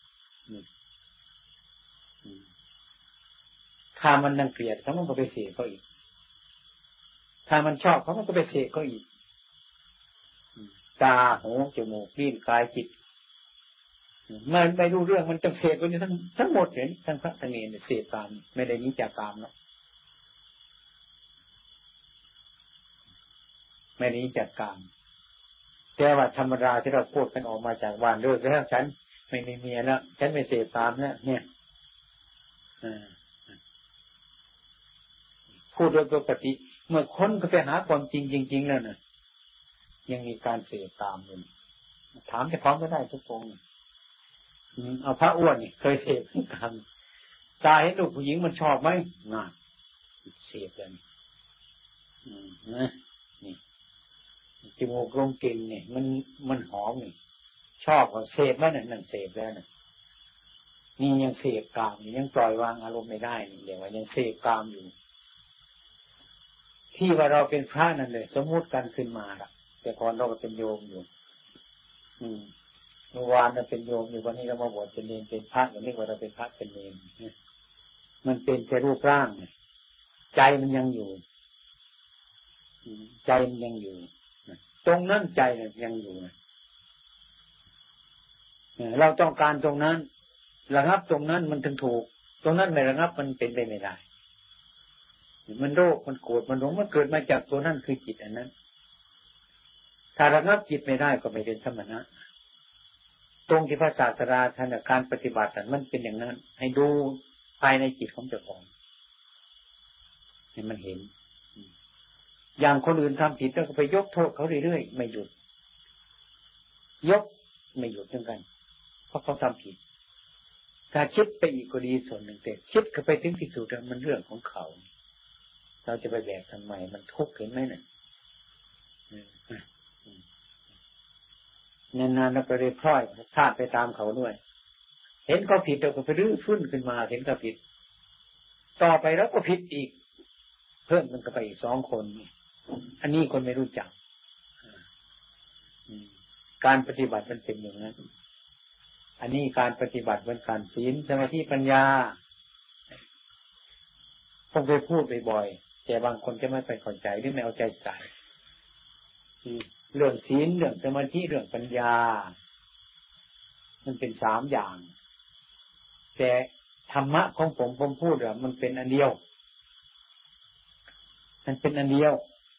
ถ้ามันนังเกลียดเขามันก็ไปเสพเขาอีกถ้ามันชอบเขามันก็ไปเสพเขาอีกตาหูจมูกลิ้นกายจิตมันไม่รู้เรื่องมันจะเสพกันทั้งหมดเห็นทั้งพระทั้งเนรเสพตามไม่ได้นิจจากามแล้วไม่ได้นิจจากามแต่ว่าธรรมดาที่เราพูดกันออกมาจากบ้านเลิกแล้วฉันไม่มีเมียแล้วฉันไม่เสพตามแล้วเนี่ยพูดโดยปกติเมื่อคนก็ไปหาความจริงจริงๆแล้วนะยังมีการเสพตามอยู่ถามจะพร้อมก็ได้ทุกองเอาพระอ้วนนี่เคยเสพกันตาเห็นลูกผู้หญิงมันชอบไหมน่าเสพเลยนี่จมูกลงกลิ่นเนี่ยมันหอมนี่ชอบก็เสพแล้วนั่นเสพแล้วนะนี่ยังเสพกามยังปล่อยวางอารมณ์ไม่ได้นี่เดี๋ยวว่ายังเสพกามอยู่ที่ว่าเราเป็นพระนั่นเลยสมมุติกันขึ้นมาละแต่ก่อนเราก็เป็นโยมอยู่เมื่อวานเราเป็นโยมอยู่วันนี้เรามาบวชเป็นเนรเป็นพระอย่างนี้ว่าเราเป็นพระเป็นเนรมันเป็นแค่รูปร่างใจมันยังอยู่ใจมันยังอยู่ตรงนั้นใจยังอยู่เราต้องการตรงนั้นระงับตรงนั้นมันถึงถูกตรงนั้นไม่ระงับมันเป็นไปไม่ได้มันโรคมันโกรธมันหลงมันเกิดมาจากตัวนั้นคือจิตอันนั้นถ้าระงับจิตไม่ได้ก็ไม่เป็นสมณะตรงที่พระศาสดาท่านการปฏิบัติมันเป็นอย่างนั้นให้ดูภายในจิตของเจ้าของให้มันเห็นอย่างคนอื่นทำผิดแล้วก็ไปยกโทษเขาเรื่อยๆไม่หยุดยกไม่หยุดเหมือนกันเพราะเขาทำผิดถ้าคิดไปอีกก็ดีส่วนหนึ่งแต่คิดก็ไปถึงที่สุดแล้วมันเรื่องของเขาเราจะไปแบกทำไมมันทุกข์เห็นไหมเนี่ยนานๆเราก็เลยพลอยพลาดไปตามเขาด้วยเห็นเขาผิดเราก็ไปรื้อฟื้นขึ้นมาเห็นเขาผิดต่อไปแล้วก็ผิดอีกเพิ่มมันก็ไปอีก2 คนอันนี้คนไม่รู้จักการปฏิบัติมันเป็นอย่างนั้นอันนี้การปฏิบัติเป็นการศีลสมาธิปัญญาผมเคยพูดบ่อยๆแต่บางคนจะไม่ไปเข้าใจหรือไม่เอาใจใส่เรื่องศีลเรื่องสมาธิเรื่องปัญญามันเป็น3 อย่างแต่ธรรมะของผมพูดอะมันเป็นอันเดียวมันเป็นอันเดียว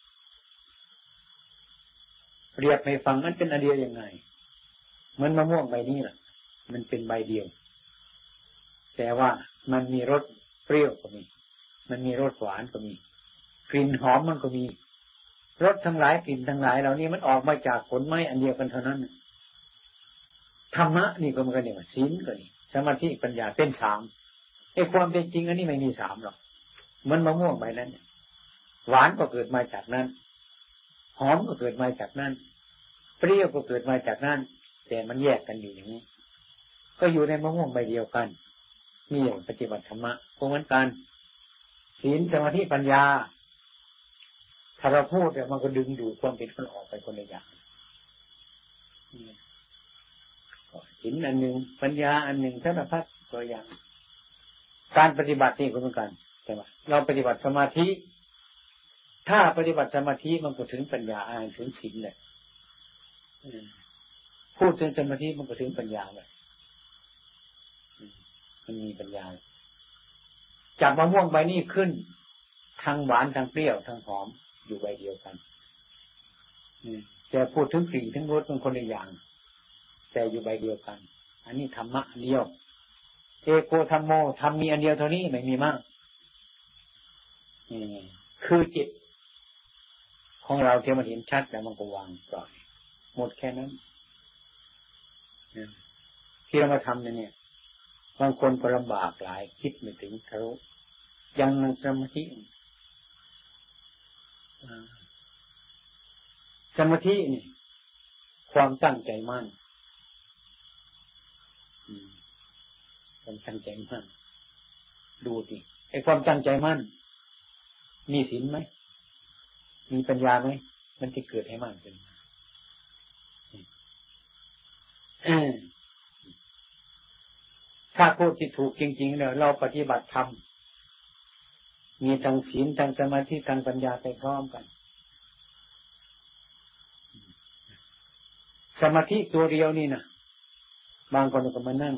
เปรียบให้ฟังมันเป็นอันเดียวยังไงเหมือนมะม่วงใบนี้แหละมันเป็นใบเดียวแต่ว่ามันมีรสเปรี้ยวก็มีมันมีรสหวานก็มีกลิ่นหอมมันก็มีรสทั้งหลายกลิ่นทั้งหลายเหล่านี้มันออกมาจากผลไม้อันเดียวกันเท่านั้นธรรมะนี่ก็เหมือนกันเนี่ยศีลก็นี่สมาธิปัญญาเป็น3ไอ้ความเป็นจริงอันนี้ไม่มี3หรอกเหมือนมะม่วงใบนั้นหวานก็เกิดมาจากนั้นหอมก็เกิดมาจากนั้นเปรี้ยวก็เกิดมาจากนั้นแต่มันแยกกันอยู่อย่างนี้ก็อยู่ในมะม่วงใบเดียวกันนี่อย่างปฏิบัติธรรมะก็เหมือนกันศีลสมาธิปัญญาถ้าเราพูดเนี่ยมันก็ดึงดูดความเป็นคนออกไปคนละอย่างศีลอันหนึ่งปัญญาอันหนึ่งสารพัดตัวอย่างการปฏิบัตินี่ก็เหมือนกันใช่ไหมเราปฏิบัติสมาธิถ้าปฏิบัติสมาธิมันก็ถึงปัญญาถึงศีลเลยพูดถึงสมาธิมันก็ถึงปัญญาเลยมันมีปัญญาจับมะม่วงใบนี้ขึ้นทั้งหวานทั้งเปรี้ยวทั้งหอมอยู่ใบเดียวกันแต่พูดถึงกลิ่นทั้งรสเป็นคนละอย่างแต่อยู่ใบเดียวกันอันนี้ธรรมะอันเดียวเอโกธัมโมธรรมมีอันเดียวเท่านี้ไม่มีมากคือจิตของเราที่มันเห็นชัดแล้วมันก็วางปล่อยหมดแค่นั้นที่เรามาทำเนี่ยบางคนก็ลำบากหลายคิดไม่ถึงทะลุยังนั่งสมาธิสมาธินี่ความตั้งใจมั่นความตั้งใจมั่นดูดิไอ้ความตั้งใจมั่นมีศีลไหมมีปัญญาไหมมันจะเกิดให้มั่นขึ้นถ้าพูดที่ถูกจริงๆเนี่ยเราปฏิบัติธรรมมีทั้งศีลทั้งสมาธิทั้งปัญญาไปพร้อมกันสมาธิตัวเดียวนี่นะบางคนก็มานั่ง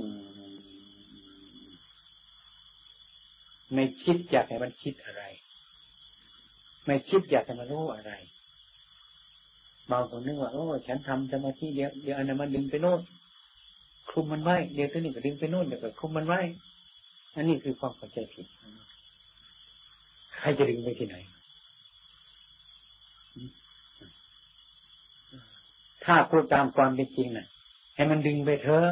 ไม่คิดอยากให้มันคิดอะไรไม่คิดอยากให้มันรู้อะไรบางคนนึกว่าโอ้ฉันทำสมาธิเดี๋ยวอันนั้นมันดึงไปโน่นคลุมมันไว้เดี๋ยวตัวนี้ก็ดึงไปโน่นเดี๋ยวก็คลุมมันไว้อันนี้คือความเข้าใจผิดใครจะดึงไปที่ไหนถ้าพูดตามความเป็นจริงน่ะให้มันดึงไปเถอะ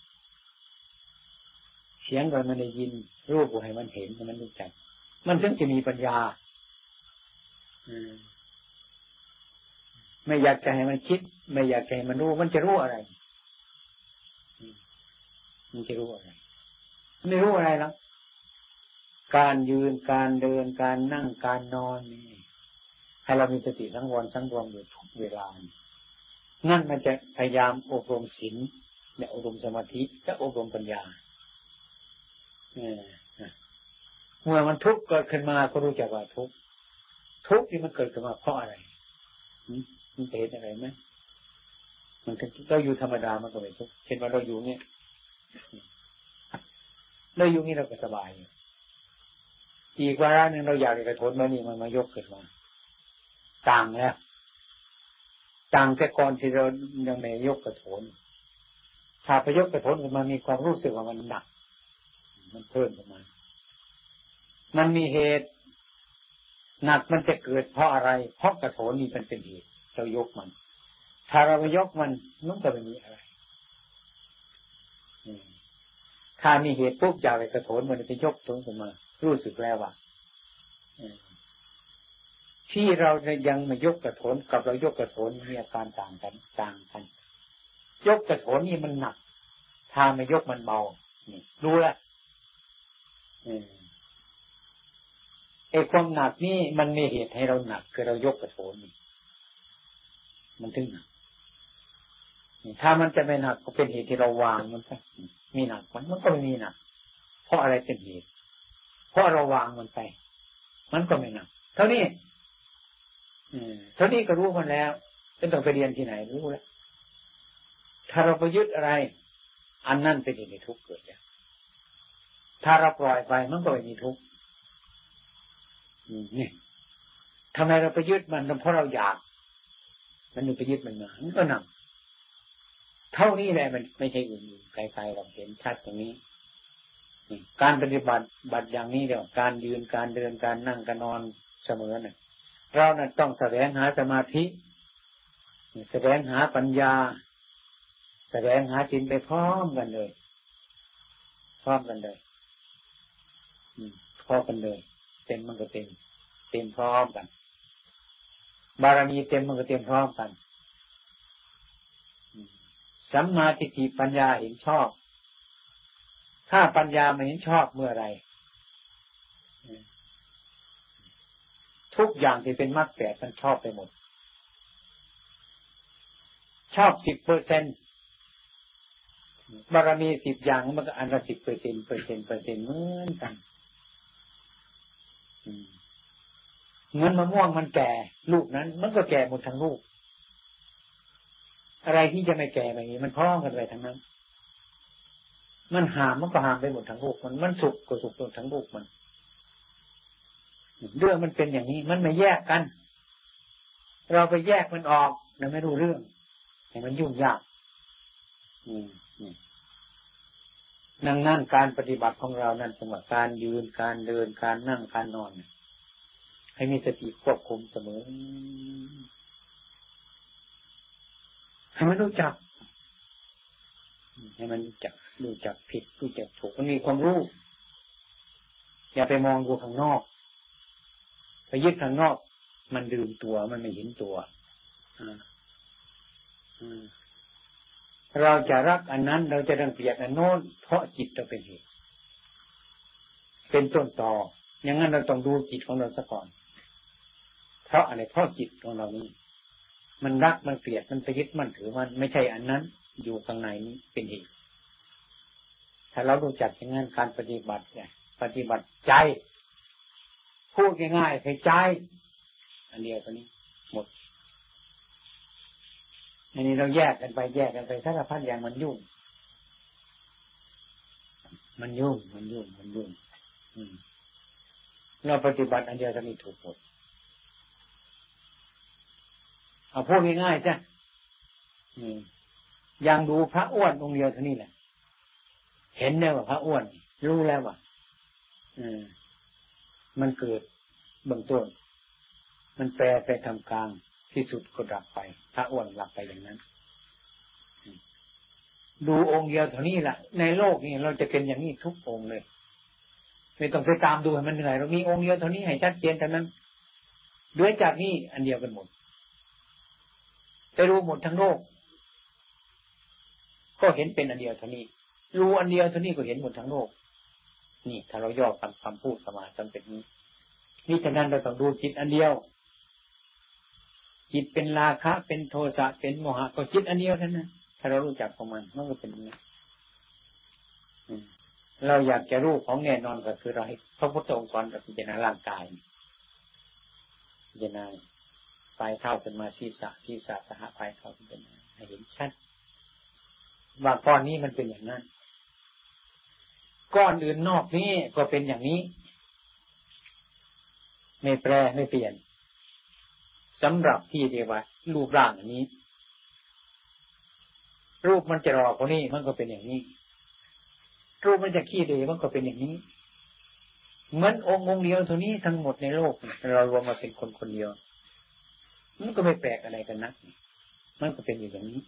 เสียงก็มันได้ยินรูปก็ให้มันเห็นให้มันรู้จักมันถึงจะมีปัญญาไม่อยากจะให้มันคิดไม่อยากให้มันรู้มันจะรู้อะไรมันจะรู้อะไรไม่รู้อะไรหรอกการยืนการเดินการนั่งการนอนนี่ให้เรามีสติทั้งวันทั้งรวมอยู่ทุกเวลานั่นมันจะพยายามอบรมศีลและอบรมสมาธิและอบรมปัญญาเมื่อมันทุกข์เกิดขึ้นมาก็รู้จักว่าทุกข์ที่มันเกิดขึ้นมาเพราะอะไรมันเห็นอะไรไหมมันเราอยู่ธรรมดามันก็ไม่ทุกข์เช่นว่าเราอยู่เนี่ยเราอยู่นี่เราก็สบายอีกวาระหนึ่งเราอยากจะทนมานี่มันมายกขึ้นมาต่างแล้วต่างแต่ก่อนที่เรายังไม่ยกกระโถนถ้าไปยกกระโถนมันมีความรู้สึกว่ามันหนักมันเพิ่มขึ้นมามันมีเหตุหนักมันจะเกิดเพราะอะไรเพราะกระโถนนี่มันเป็นเหตุเรายกมันถ้าเราไม่ยกมันมันก็ไม่มีอะไรถ้ามีเหตุปุ๊บจากไอ้กระโถนมันจะยกถึงขึ้นมารู้สึกแล้วว่าที่เรายังไม่ยกกระโถนกับเรายกกระโถนมีอาการต่างกันยกกระโถนนี่มันหนักถ้าไม่ยกมันเบานี่รู้แล้วไอ้ความหนักนี่มันมีเหตุให้เราหนักคือเรายกกระโถนนี่มันถึงหนักถ้ามันจะไม่หนักก็เป็นเหตุที่เราวางมันไปมีหนักมันก็ไม่มีหนักเพราะอะไรเป็นเหตุเพราะเราวางมันไปมันก็ไม่หนักเท่านี้ก็รู้มันแล้วไม่ต้องไปเรียนที่ไหนรู้แล้วถ้าเราไปยึดอะไรอันนั้นเป็นเหตุให้ทุกข์เกิดแล้วถ้าเราปล่อยไปมันก็ไม่มีทุกข์นี่ทำไมเราไปยึดมันเพราะเราอยากมันไปยึดมันก็หนักเท่านี้แหละมันไม่ใช่อื่นๆไกลๆเราเห็นชัดตรงนี้การปฏิบัติอย่างนี้เดี๋ยวการยืนการเดินการนั่งการนอนเสมอเนี่ยเรานั้นต้องแสวงหาสมาธิแสวงหาปัญญาแสวงหาจิตไปพร้อมกันเลยพร้อมกันเลยพร้อมกันเลยเต็มมันก็เต็มพร้อมกันบารมีเต็มมันก็เต็มพร้อมกันสัมมาทิฏฐิปัญญาเห็นชอบถ้าปัญญาไม่เห็นชอบเมื่อไรทุกอย่างที่เป็นมรรคแปดมันชอบไปหมดชอบ 10% บารมี10อย่างมันก็อันละ 10% เหมือนกันเหมือนมะม่วงมันแก่ลูกนั้นมันก็แก่หมดทั้งลูกอะไรที่จะไม่แก่แบบนี้มันพร้อมกันไปทั้งนั้นมันหามมันก็หามไปหมดทั้งลูกมันสุกก็สุกหมดทั้งลูกมันเรื่องมันเป็นอย่างนี้มันไม่แยกกันเราไปแยกมันออกเราไม่รู้เรื่องให้มันยุ่งยากนั่นการปฏิบัติของเรานั่นสำหรับการยืนการเดินการนั่งการนอนให้มีสติควบคุมเสมอให้มันรู้จักรู้จักผิดรู้จักถูกมันมีความรู้อย่าไปมองดูข้างนอกไปยึดข้างนอกมันลืมตัวมันไม่เห็นตัวเราจะรักอันนั้นเราจะรังเกียจอันโน้นเพราะจิตเราเป็นเหตุเป็นต้นตออย่างนั้นเราต้องดูจิตของเราซะก่อนเพราะอะไรเพราะจิตของเรานี่มันรักมันเกลียดมันไปยึดมันถือมันไม่ใช่อันนั้นอยู่ข้างในนี้เป็นเหตุถ้าเรารู้จักอย่างนั้นการปฏิบัติเนี่ยปฏิบัติใจพูดง่ายๆให้ใจอันเดียวกันนี้หมดอันนี้เราแยกกันไปสารพัดอย่างมันยุ่งเราปฏิบัติอันเดียวกันนี้ถูกหมดเอาพูดง่ายๆจ้ะอย่างดูพระอ้วนองค์เดียวเท่านี้แหละเห็นแล้วว่าพระอ้วนรู้แล้วว่ามันเกิดเบื้องต้นมันแปรไปทำกลางที่สุดก็ดับไปพระอ้วนดับไปอย่างนั้นดูองค์เดียวเท่านี้แหละในโลกนี้เราจะเป็นอย่างนี้ทุกองค์เลยไม่ต้องไปตามดูให้มันเหนื่อยเรามีองค์เดียวเท่านี้ให้ชัดเจนเท่านั้นด้วยจากนี้อันเดียวกันหมดจะรู้หมดทั้งโลกก็เห็นเป็นอันเดียวเท่านี้รู้อันเดียวเท่านี้ก็เห็นหมดทั้งโลกนี่ถ้าเราย่อคำพูดสมาจำเป็นนี้นี่ฉะนั้นเราต้องดูจิตอันเดียวจิตเป็นราคะเป็นโทสะเป็นโมหะก็จิตอันเดียวเท่านั้นถ้าเรารู้จักของมันก็เป็นอย่างนี้เราอยากจะรู้ของแน่นอนก็คือเราให้พระพุทธองค์สอนกับพิจารณาร่างกายพิจารณาปลายเท้าขึ้นมาศีรษะสหปลายเท้าเป็นให้เห็นชัดว่าก้อนนี้มันเป็นอย่างนั้นก้อนอื่นนอกนี้ก็เป็นอย่างนี้ไม่แปรไม่เปลี่ยนสำหรับที่เดียวว่ารูปร่างอันนี้รูปมันจะรอคนนี้มันก็เป็นอย่างนี้รูปมันจะขี้เดมันก็เป็นอย่างนี้เหมือนองค์เดียวเท่านี้ทั้งหมดในโลกเรารวมมาเป็นคนคนเดียวมันก็ไม่แปลกอะไรกันนักมันก็เป็นอย่างนี้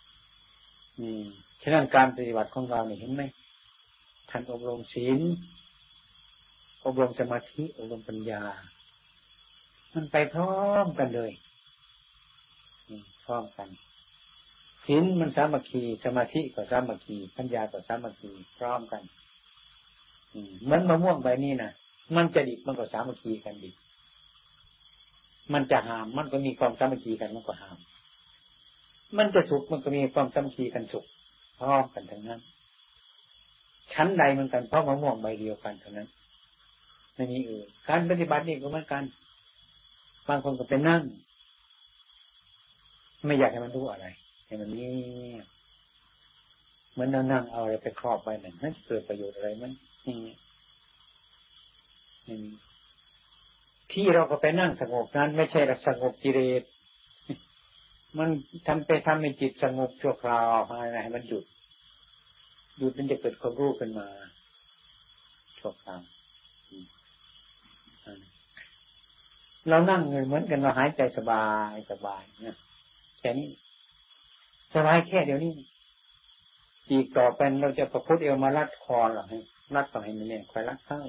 ฉะนั้นการปฏิบัติของเราเนี่ยเห็นไหมท่านอบรมศีลอบรมสมาธิอบรมปัญญามันไปพร้อมกันเลยพร้อมกันศีลมันสามัคคีสมาธิก็สามัคคีปัญญาก็สามัคคีพร้อมกันเหมือนมะม่วงใบนี้นะมันจะดิบมันก็สามัคคีกันดิบมันจะหามมันก็มีความสามัคคีกันมันก็หามมันจะสุกมันก็มีความสามัคคีกันสุกพร้อมกันทั้งนั้นชั้นใดมันกันเพราะมะม่วงใบเดียวกันเท่านั้นไม่มีอื่นการปฏิบัตินี่ก็เหมือนกันบางคนก็ไปนั่งไม่อยากให้มันรู้อะไรให้มันนี่เหมือนนั่งเอาอะไรไปครอบไว้นั่นนั่นเกิดประโยชน์อะไรมั้ยที่เราก็ไปนั่งสงบนั้นไม่ใช่สงบกิเลสมันทำให้จิตสงบชั่วคราวอะไรให้มันหยุดมันจะเกิดความรู้ขึ้นมาชั่วคราวเรานั่งเหมือนกันเราหายใจสบายเนี่ยแค่นี้สบายแค่เดี๋ยวนี้อีกต่อไปเราจะประพุทธเอวมารัดคอหรอให้รัดต่อให้มันเนี่ยคอยรัดเข้า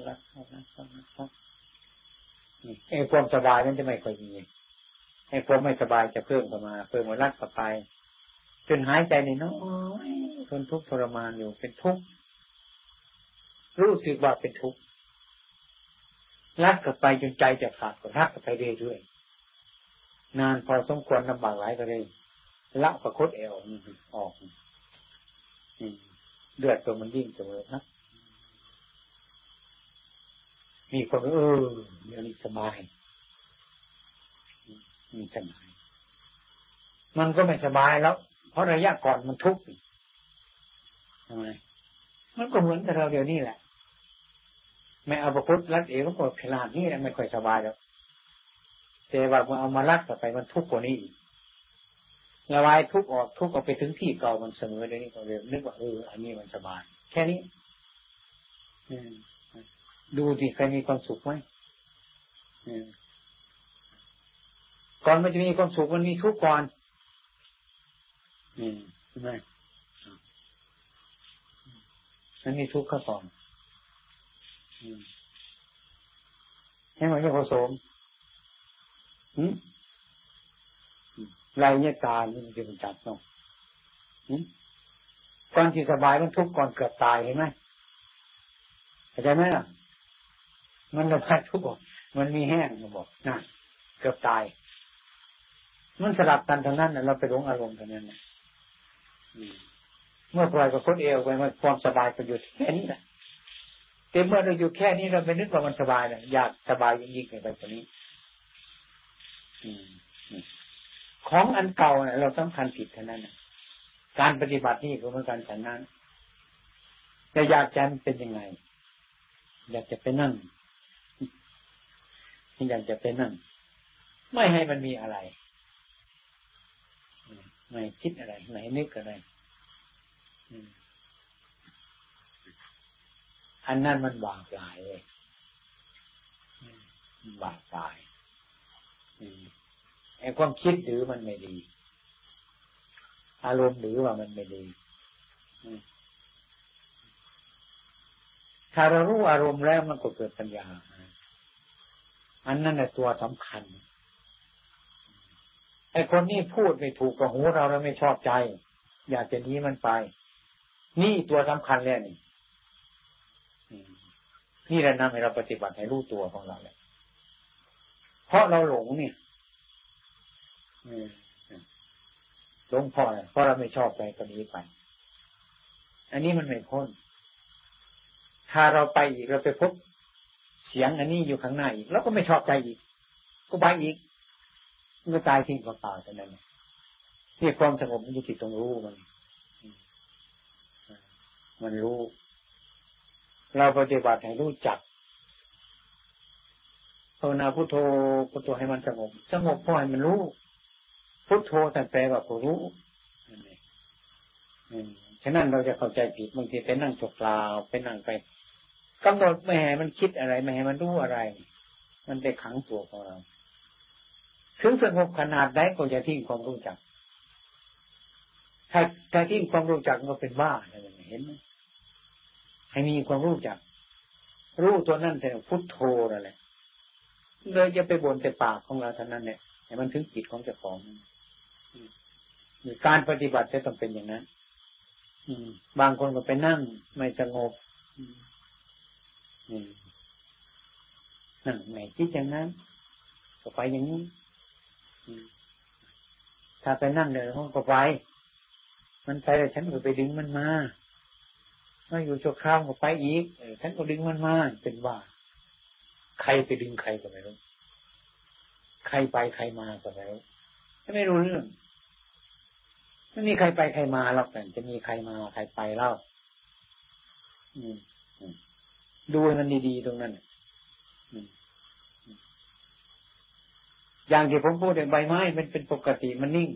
ไอ้ความสบายมันจะไม่ค่อยมีไอ้ความไม่สบายจะเพิ่มเข้ามารัดเข้าไปจนหายใจน้อยทนทุกข์ทรมานอยู่เป็นทุกข์รู้สึกว่าเป็นทุกข์รัดเข้าไปจนใจจะขาดก็รัดเข้าไปเรื่อยๆนานพอสมควรลำบากหลายก็เลยละประคตเอวออกเลือดตัวมันยิ่งเสมอนะมีคนเดี๋ยวนี้สบายมีสบายมันก็ไม่สบายแล้วเพราะระยะก่อนมันทุกข์ทำไมมันก็เหมือนกับเราเดี๋ยวนี้แหละไม่เอาประคตรัดเอวมันก็ขนาดนี้ไม่ค่อยสบายแล้วแต่ว่ามันเอามารัดต่อไปมันทุกข์กว่านี้ระบายทุกข์ออกไปถึงที่เก่ามันเสมอเลยนี่ก็เลยนึกว่าอันนี้มันสบายแค่นี้ดูสิใครมีความสุขไหมก่อนมันจะมีความสุขมันมีทุกข์ก่อนใช่ไหมมันมีทุกข์เข้าก่อนให้มันจะผสมไรเนี่ยตายมันจะเป็นจัดเนาะก่อนที่สบายมันทุกข์ก่อนเกือบตายเห็นไหมเข้าใจไหมล่ะมันระบายทุกข์มันมีแห้งมันบอกน่ะเกือบตายมันสลับกันทั้งนั้นเราไปหลงอารมณ์ทั้งนั้นเมื่อปล่อยกับคนเอวไปมันความสบายก็อยู่แค่นี้แหละแต่เมื่อเราอยู่แค่นี้เราไปนึกว่ามันสบายนะอยากสบายยิ่งๆไปกว่านี้ของอันเก่าเนี่ยเราสำคัญผิดเท่านั้นการปฏิบัตินี่ก็เหมือนกันฉันนั้นแต่อยากจะเป็นยังไงอยากจะไปนั่งอยากจะไปนั่งไม่ให้มันมีอะไรไม่คิดอะไรไม่นึกอะไรอันนั้นมันบาปหลายเลยบาปตายไอ้ความคิดหรือมันไม่ดีอารมณ์หรือว่ามันไม่ดีถ้าเรารู้อารมณ์แล้วมันก็เกิดปัญญาอันนั้นแหละตัวสำคัญไอ้คนนี้พูดไม่ถูกกับหูเราไม่ชอบใจอยากจะหนีมันไปนี่ตัวสำคัญแล้วนี่แหละนำให้เราปฏิบัติให้รู้ตัวของเราเลยเพราะเราหลงเนี่ยหลงเพราะเราไม่ชอบใจก็หนีไปอันนี้มันไม่พ้นถ้าเราไปอีกเราไปพบเสียงอันนี้อยู่ข้างหน้าอีกแล้วก็ไม่ชอบใจอีกก็ไปอีกมันก็ตายทิ้งเปล่าๆแต่นั้นนี่ความสงบมันอยู่ที่ตรงรู้มันรู้เราปฏิบัติให้รู้จักภาวนาพุทโธพุทโธให้มันสงบเพราะให้มันรู้พุทโธแต่แปลว่าผู้รู้ฉะนั้นเราจะเข้าใจผิดบางทีไปนั่งจกลาวไปนั่งไปกำหนดไม่ให้มันคิดอะไรไม่ให้มันรู้อะไรมันไปขังตัวของเราถึงสงบขนาดไหนก็จะทิ้งความรู้จักถ้าทิ้งความรู้จักก็เป็นบ้าอะไรเห็นไหมให้มีความรู้จักรู้ตัวนั้นแต่พุทโธนั่นแหละเลยจะไปบ่นแต่ปากของเราเท่านั้นเนี่ยให้มันถึงจิตของเจ้าของการปฏิบัติจะต้องเป็นอย่างนั้นบางคนก็ไปนั่งไม่สงบนั่งไม่คิดอย่างนั้นก็ไปอย่างนี้ถ้าไปนั่งเดี๋ยวก็ไปมันไปแล้วฉันก็ไปดึงมันมาอยู่ชั่วคราวก็ไปอีกฉันก็ดึงมันมาเป็นว่าใครไปดึงใครก็ไม่รู้ใครไปใครมาก็ไม่รู้ไม่รู้เรื่องไม่มีใครไปใครมาหรอกแต่จะมีใครมาใครไปเล่าดูให้มันดีๆตรงนั้นอย่างที่ผมพูดใบไม้มันเป็นปกติมันนิ่ง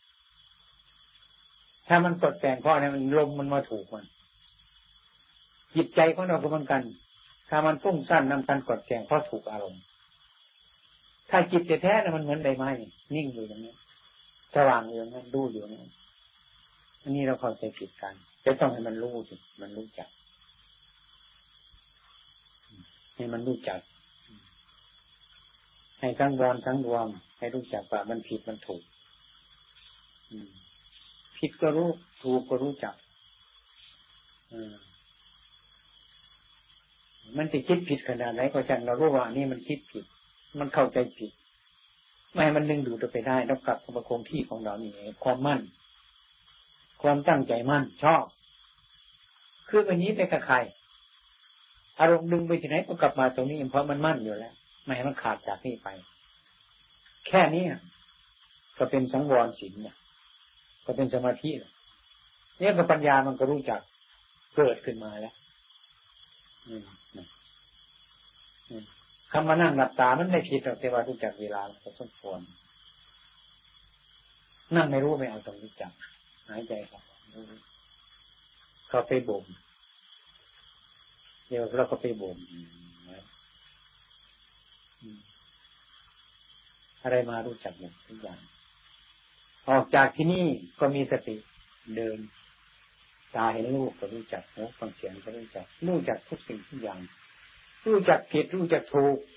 ถ้ามันกดแต่งเพราะอะไรมันลมมันมาถูกมันจิตใจของเราก็เหมือนกันถ้ามันฟุ้งซ่านนำการกดแต่งเพราะถูกอารมณ์ถ้าจิตแท้ๆมันเหมือนใบไม้นิ่งอยู่อย่างนี้สว่างอยู่อย่างนั้นดูอยู่อย่างนั้นอันนี้เราเข้าใจผิดกันจะต้องให้มันรู้สิมันรู้จักให้มันรู้จักให้สังวรสังรวมให้รู้จักว่ามันผิดมันถูกผิดก็รู้ถูกก็รู้จักมันจะคิดผิดขนาดไหนก็ช่างเรารู้ว่านี่มันคิดผิดมันเข้าใจผิดไม่ให้มันดึงดูดไปได้ต้องกลับมาคงที่ของเรานี่ความมั่นความตั้งใจมั่นชอบคือวันนี้ไปกับใครอารมณ์ดึงไปที่ไหนก็กลับมาตรงนี้เพราะมันมั่นอยู่แล้วไม่ให้มันขาดจากนี่ไปแค่นี้ก็เป็นสังวรศีลเนี่ยก็เป็นสมาธิเนี่ยกับปัญญามันก็รู้จักเกิดขึ้นมาแล้วคำว่านั่งหลับตามันไม่ผิดหรอกแต่ว่ารู้จักเวลาก็สมควรนั่งไม่รู้ไม่เอาต้องรู้จักหายใจเขาไปบ่มเดี๋ยวเราก็ไปบ่มอะไรมารู้จักหมดทุกอย่างออกจากที่นี่ก็มีสติเดินตาเห็นรูปก็รู้จักหูฟังเสียงก็รู้จักทุกสิ่งทุกอย่างรู้จักผิดรู้จักถูก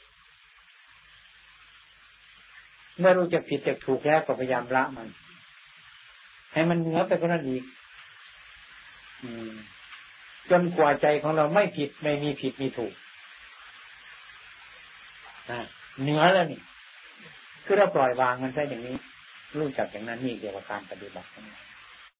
เมื่อรู้จักผิดจักถูกแล้วก็พยายามละมันให้มันเหนือไปกว่านั้นอีกจนกว่าใจของเราไม่ผิดไม่มีผิดมีถูกเหนือแล้วนี่คือเราปล่อยวางมันได้อย่างนี้รู้จักอย่างนั้นนี่เกี่ยวกับการปฏิบัติ